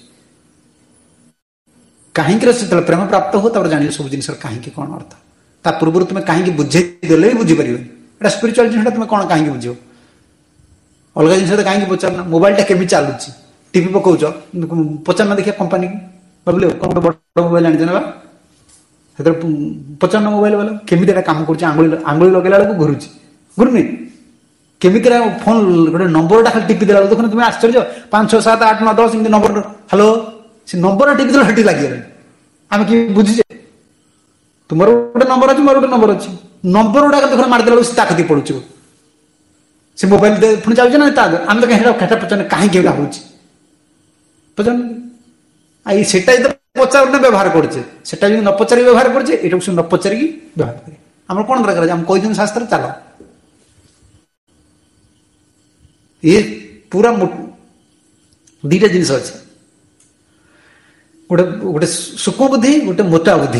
କାହିଁକି ସେତେବେଳେ ପ୍ରେମ ପ୍ରାପ୍ତ ହଉ, ତାପରେ ଜାଣିବ ସବୁ ଜିନିଷର କାହିଁକି କଣ ଅର୍ଥ। ତା ପୂର୍ବରୁ ତୁମେ କାହିଁକି ବୁଝେଇ ଦେଲେ ବି ବୁଝିପାରିବନି। ଏଟା ସ୍ପିରିଚୁଆଲ ଜିନିଷଟା ତୁମେ କଣ କାହିଁକି ବୁଝିବ? ଅଲଗା ଜିନିଷ କାହିଁକି ପଚାରୁନ? ମୋବାଇଲଟା କେମିତି ଚାଲୁଛି, ଟିଭି ପକଉଛ, ପଚାରୁନ ଦେଖିବା କମ୍ପାନୀ ଭାବିଲେ କଣ ଗୋଟେ ବଡ ମୋବାଇଲ ଆଣିଛ ନା, ସେଥିରେ ପଚାରୁନ ମୋବାଇଲ ବାଲା କେମିତି ଏଟା କାମ କରୁଛି। ଆଙ୍ଗୁଳି ଲଗେଇଲା ବେଳକୁ ଘୁରୁନି। କେମିତି ଫୋନ ଗୋଟେ ନମ୍ବରଟା ଖାଲି ଟିପି ଦେଲା ବେଳକୁ ଦେଖୁନ ତୁମେ ଆଶ୍ଚର୍ଯ୍ୟ, 5, 6, 7, 8, 9, 10 ଏମିତି ନମ୍ବର, ହ୍ୟାଲୋ, ସେ ନମ୍ବର ଟିପି ଦେଲା ସେଠି ଲାଗିଗଲାଣି। ଆମେ କି ବୁଝିଛେ? ତୁମର ଗୋଟେ ନମ୍ବର ଅଛି, ମୋର ଗୋଟେ ନମ୍ବର ଅଛି, ନମ୍ବର ଗୁଡାକ ଦେଖୁନ ମାରିଦେଲା ବେଳକୁ ସେ ତା କତିକି ପଡୁଛି। ସେ ମୋବାଇଲ ପୁଣି ଚାଲୁଛି ନା ତା ଆଗରେ। ଆମେ ତ ପଚାରୁନେ କାହିଁକି ଏଇଟା ହଉଛି, ପଚାରୁନ। ସେଟା ଯଦି ପଚାରୁନେ ବ୍ୟବହାର କରୁଛେ, ସେଟା ଯଦି ନ ପଚାରି ବ୍ୟବହାର କରୁଛେ, ଏଇଟାକୁ ନ ପଚାରିକି ବ୍ୟବହାର କରେ। ଆମର କଣ ଦରକାର ଅଛି? ଆମେ କହିଛନ୍ତି ଶାସ୍ତ୍ର ଚାଲ। ଇଏ ପୁରା ଦିଟା ଜିନିଷ ଅଛି, ଗୋଟେ ସୂକ୍ଷ୍ମ ବୁଦ୍ଧି, ଗୋଟେ ମୋଟା ବୁଦ୍ଧି।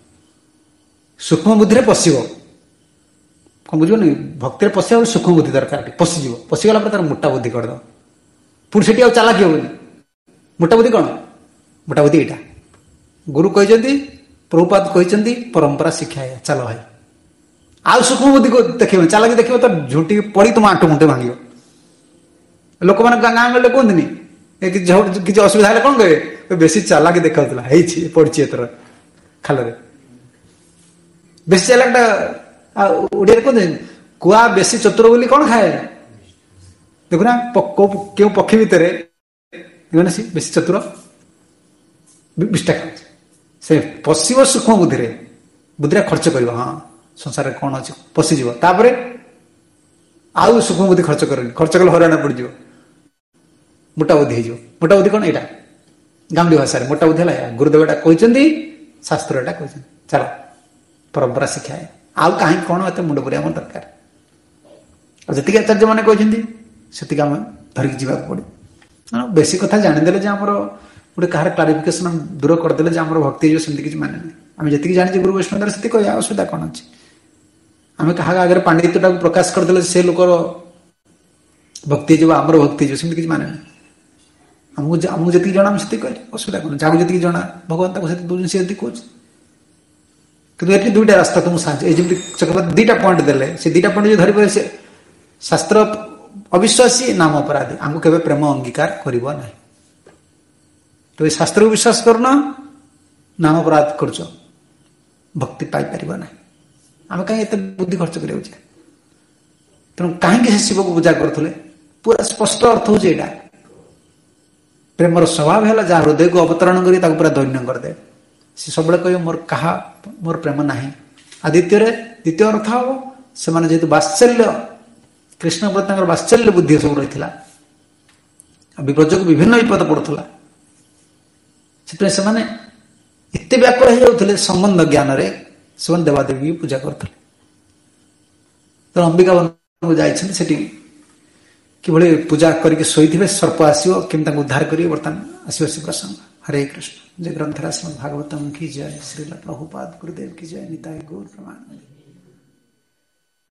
ସୂକ୍ଷ୍ମ ବୁଦ୍ଧିରେ ପଶିବ, କଣ ବୁଝିବନି? ଭକ୍ତିରେ ପଶିବା ବେଳେ ସୂକ୍ଷ୍ମ ବୁଦ୍ଧି ଦରକାର, ପଶିଯିବ। ପଶିଗଲା ପରେ ତାର ମୋଟା ବୁଦ୍ଧି କରିଦବ, ପୁଣି ସେଠି ଆଉ ଚାଲାକି ହବନି। ମୋଟା ବୁଦ୍ଧି କଣ? ମୋଟା ବୁଦ୍ଧି ଏଇଟା। ଗୁରୁ କହିଛନ୍ତି, ପ୍ରଭୁପାଦ କହିଛନ୍ତି, ପରମ୍ପରା ଶିକ୍ଷା ଚାଲ ଭାଇ। ଆଉ ସୂକ୍ଷ୍ମ ବୁଦ୍ଧି ଦେଖିବନି, ଚାଲାକି ଦେଖିବ ତ ଝୁଣ୍ଟି ପଡି ତୁମ ଆଣ୍ଠୁ ମୁଣ୍ଠୁ ଭାଙ୍ଗିବ। ଲୋକମାନେ ଗାଁ ଗହଳିରେ କୁହନ୍ତିନି, କିଛି ଅସୁବିଧା ହେଲେ କଣ କହିବେ? ବେଶୀ ଚାଲାକି ଦେଖାଉଥିଲା, ହେଇଛି ପଡିଛି ଏଥର ଖାଲରେ। ବେଶୀ ଚାଲାକଟା ଓଡିଆରେ କୁହନ୍ତି, କୁଆ ବେଶୀ ଚତୁର ବୋଲି କଣ ଖାଏ? ଦେଖୁନା କେଉଁ ପକ୍ଷୀ ଭିତରେ ବେଶୀ ଚତୁର? ବିଷ୍ଟା ଖାଉଛି। ସେ ପଶିବ ସୂକ୍ଷ୍ମ ବୁଦ୍ଧିରେ, ବୁଦ୍ଧିରେ ଖର୍ଚ୍ଚ କରିବ। ହଁ, ସଂସାରରେ କଣ ଅଛି ପଶିଯିବ। ତାପରେ ଆଉ ସୂକ୍ଷ୍ମ ବୁଦ୍ଧି ଖର୍ଚ୍ଚ କରେନି, ଖର୍ଚ୍ଚ କଲେ ହଇରାଣ ପଡିଯିବ, ମୋଟା ବୁଦ୍ଧି ହେଇଯିବ। ମୋଟା ବୁଦ୍ଧି କଣ? ଏଇଟା ଗାଉଁଲି ଭାଷାରେ ମୋଟା ବୁଦ୍ଧି ହେଲା। ଗୁରୁଦେବ ଏଟା କହିଛନ୍ତି, ଶାସ୍ତ୍ର ଏଟା କହିଛନ୍ତି, ଚାଲ ପରମ୍ପରା ଶିକ୍ଷା। ଆଉ କାହିଁକି କଣ ଏତେ ମୁଣ୍ଡ ପୁରେଇବା ଆମର ଦରକାର? ଆଉ ଯେତିକି ଆଚାର୍ଯ୍ୟ ମାନେ କହିଛନ୍ତି ସେତିକି ଆମେ ଧରିକି ଯିବାକୁ ପଡିବ। ବେଶୀ କଥା ଜାଣିଦେଲେ ଯେ ଆମର ଗୋଟେ କାହାର କ୍ଲାରିଫିକେସନ ଦୂର କରିଦେଲେ ଯେ ଆମର ଭକ୍ତି ହେଇଯିବ, ସେମିତି କିଛି ମାନେ ନାହିଁ। ଆମେ ଯେତିକି ଜାଣିଛେ ଗୁରୁ ବୈଷ୍ଣବ ଦ୍ୱାରା ସେତିକି କହିବା, ଅସୁବିଧା କଣ ଅଛି? ଆମେ କାହା ଆଗରେ ପାଣ୍ଡିତ୍ୟଟାକୁ ପ୍ରକାଶ କରିଦେଲେ ସେ ଲୋକର ଭକ୍ତି ହେଇଯିବ, ଆମର ଭକ୍ତି ହେଇଯିବ, ସେମିତି କିଛି ମାନେ ନାହିଁ। ଆମକୁ ଯେତିକି ଜଣା ଆମେ ସେତିକି କହିଲେ, ଅସୁବିଧା କଣ? ଯାହାକୁ ଯେତିକି ଜଣା ଭଗବାନ ତାକୁ ସେତିକି ଦଉଛନ୍ତି, ସେ ଯେତିକି କହୁଛି। କିନ୍ତୁ ଏଠି ଦୁଇଟା ରାସ୍ତା ତୁମକୁ ସାହାଯ୍ୟ, ଏଇ ଯେମିତି ଚକ୍ରବର୍ତ୍ତୀ ଦିଟା ପଏଣ୍ଟ ଦେଲେ, ସେ ଦିଟା ପଏଣ୍ଟ ଯଦି ଧରିପାରିବେ, ସେ ଶାସ୍ତ୍ର ଅବିଶ୍ୱାସୀ, ନାମ ଅପରାଧୀ, ଆମକୁ କେବେ ପ୍ରେମ ଅଙ୍ଗୀକାର କରିବ ନାହିଁ। ତ ଏ ଶାସ୍ତ୍ରକୁ ବିଶ୍ୱାସ କରୁନ, ନାମ ଅପରାଧ କରୁଛ, ଭକ୍ତି ପାଇପାରିବ ନାହିଁ। ଆମେ କାହିଁକି ଏତେ ବୁଦ୍ଧି ଖର୍ଚ୍ଚ କରିବାକୁ ଯିବା? ତେଣୁ କାହିଁକି ସେ ଶିବକୁ ପୂଜା କରୁଥିଲେ? ପୁରା ସ୍ପଷ୍ଟ ଅର୍ଥ ହଉଛି ଏଇଟା। ପ୍ରେମର ସ୍ୱଭାବ ହେଲା ଯାହା ହୃଦୟକୁ ଅବତରଣ କରି ତାକୁ ପୁରା ଦୈନ୍ୟ କରିଦେ। ସେ ସବୁବେଳେ କହିବ ମୋର ପ୍ରେମ ନାହିଁ। ଆଉ ଦ୍ୱିତୀୟ ଅର୍ଥ ହବ, ସେମାନେ ଯେହେତୁ ବାତ୍ସଲ୍ୟ, କୃଷ୍ଣ ପ୍ରତି ତାଙ୍କର ବାତ୍ସଲ୍ୟ ବୁଦ୍ଧି ସବୁ ରହିଥିଲା, ବିପଦକୁ ବିଭିନ୍ନ ବିପଦ ପଡୁଥିଲା, ସେଥିପାଇଁ ସେମାନେ ଏତେ ବ୍ୟାକୁଳ ହେଇଯାଉଥିଲେ ସମ୍ବନ୍ଧ ଜ୍ଞାନରେ, ସେମାନେ ଦେବାଦେବୀ ପୂଜା କରୁଥିଲେ। ତେଣୁ ଅମ୍ବିକା ବନକୁ ଯାଇଛନ୍ତି, ସେଠି କିଭଳି ପୂଜା କରିକି ଶୋଇଥିବେ, ସର୍ପ ଆସିବ, କେମିତି ତାଙ୍କୁ ଉଦ୍ଧାର କରିବେ, ବର୍ତ୍ତମାନ ଆସିବ ସେ ପ୍ରସଙ୍ଗ। ହରେ କୃଷ୍ଣ। ଜୟ ଗ୍ରନ୍ଥରାଜ ଭାଗବତମ୍ କି ଜୟ, ଶ୍ରୀଲ ପ୍ରଭୁପାଦ ଗୁରୁଦେବ କି ଜୟ, ନିତାଇ ଗୌର ପ୍ରମାଣ।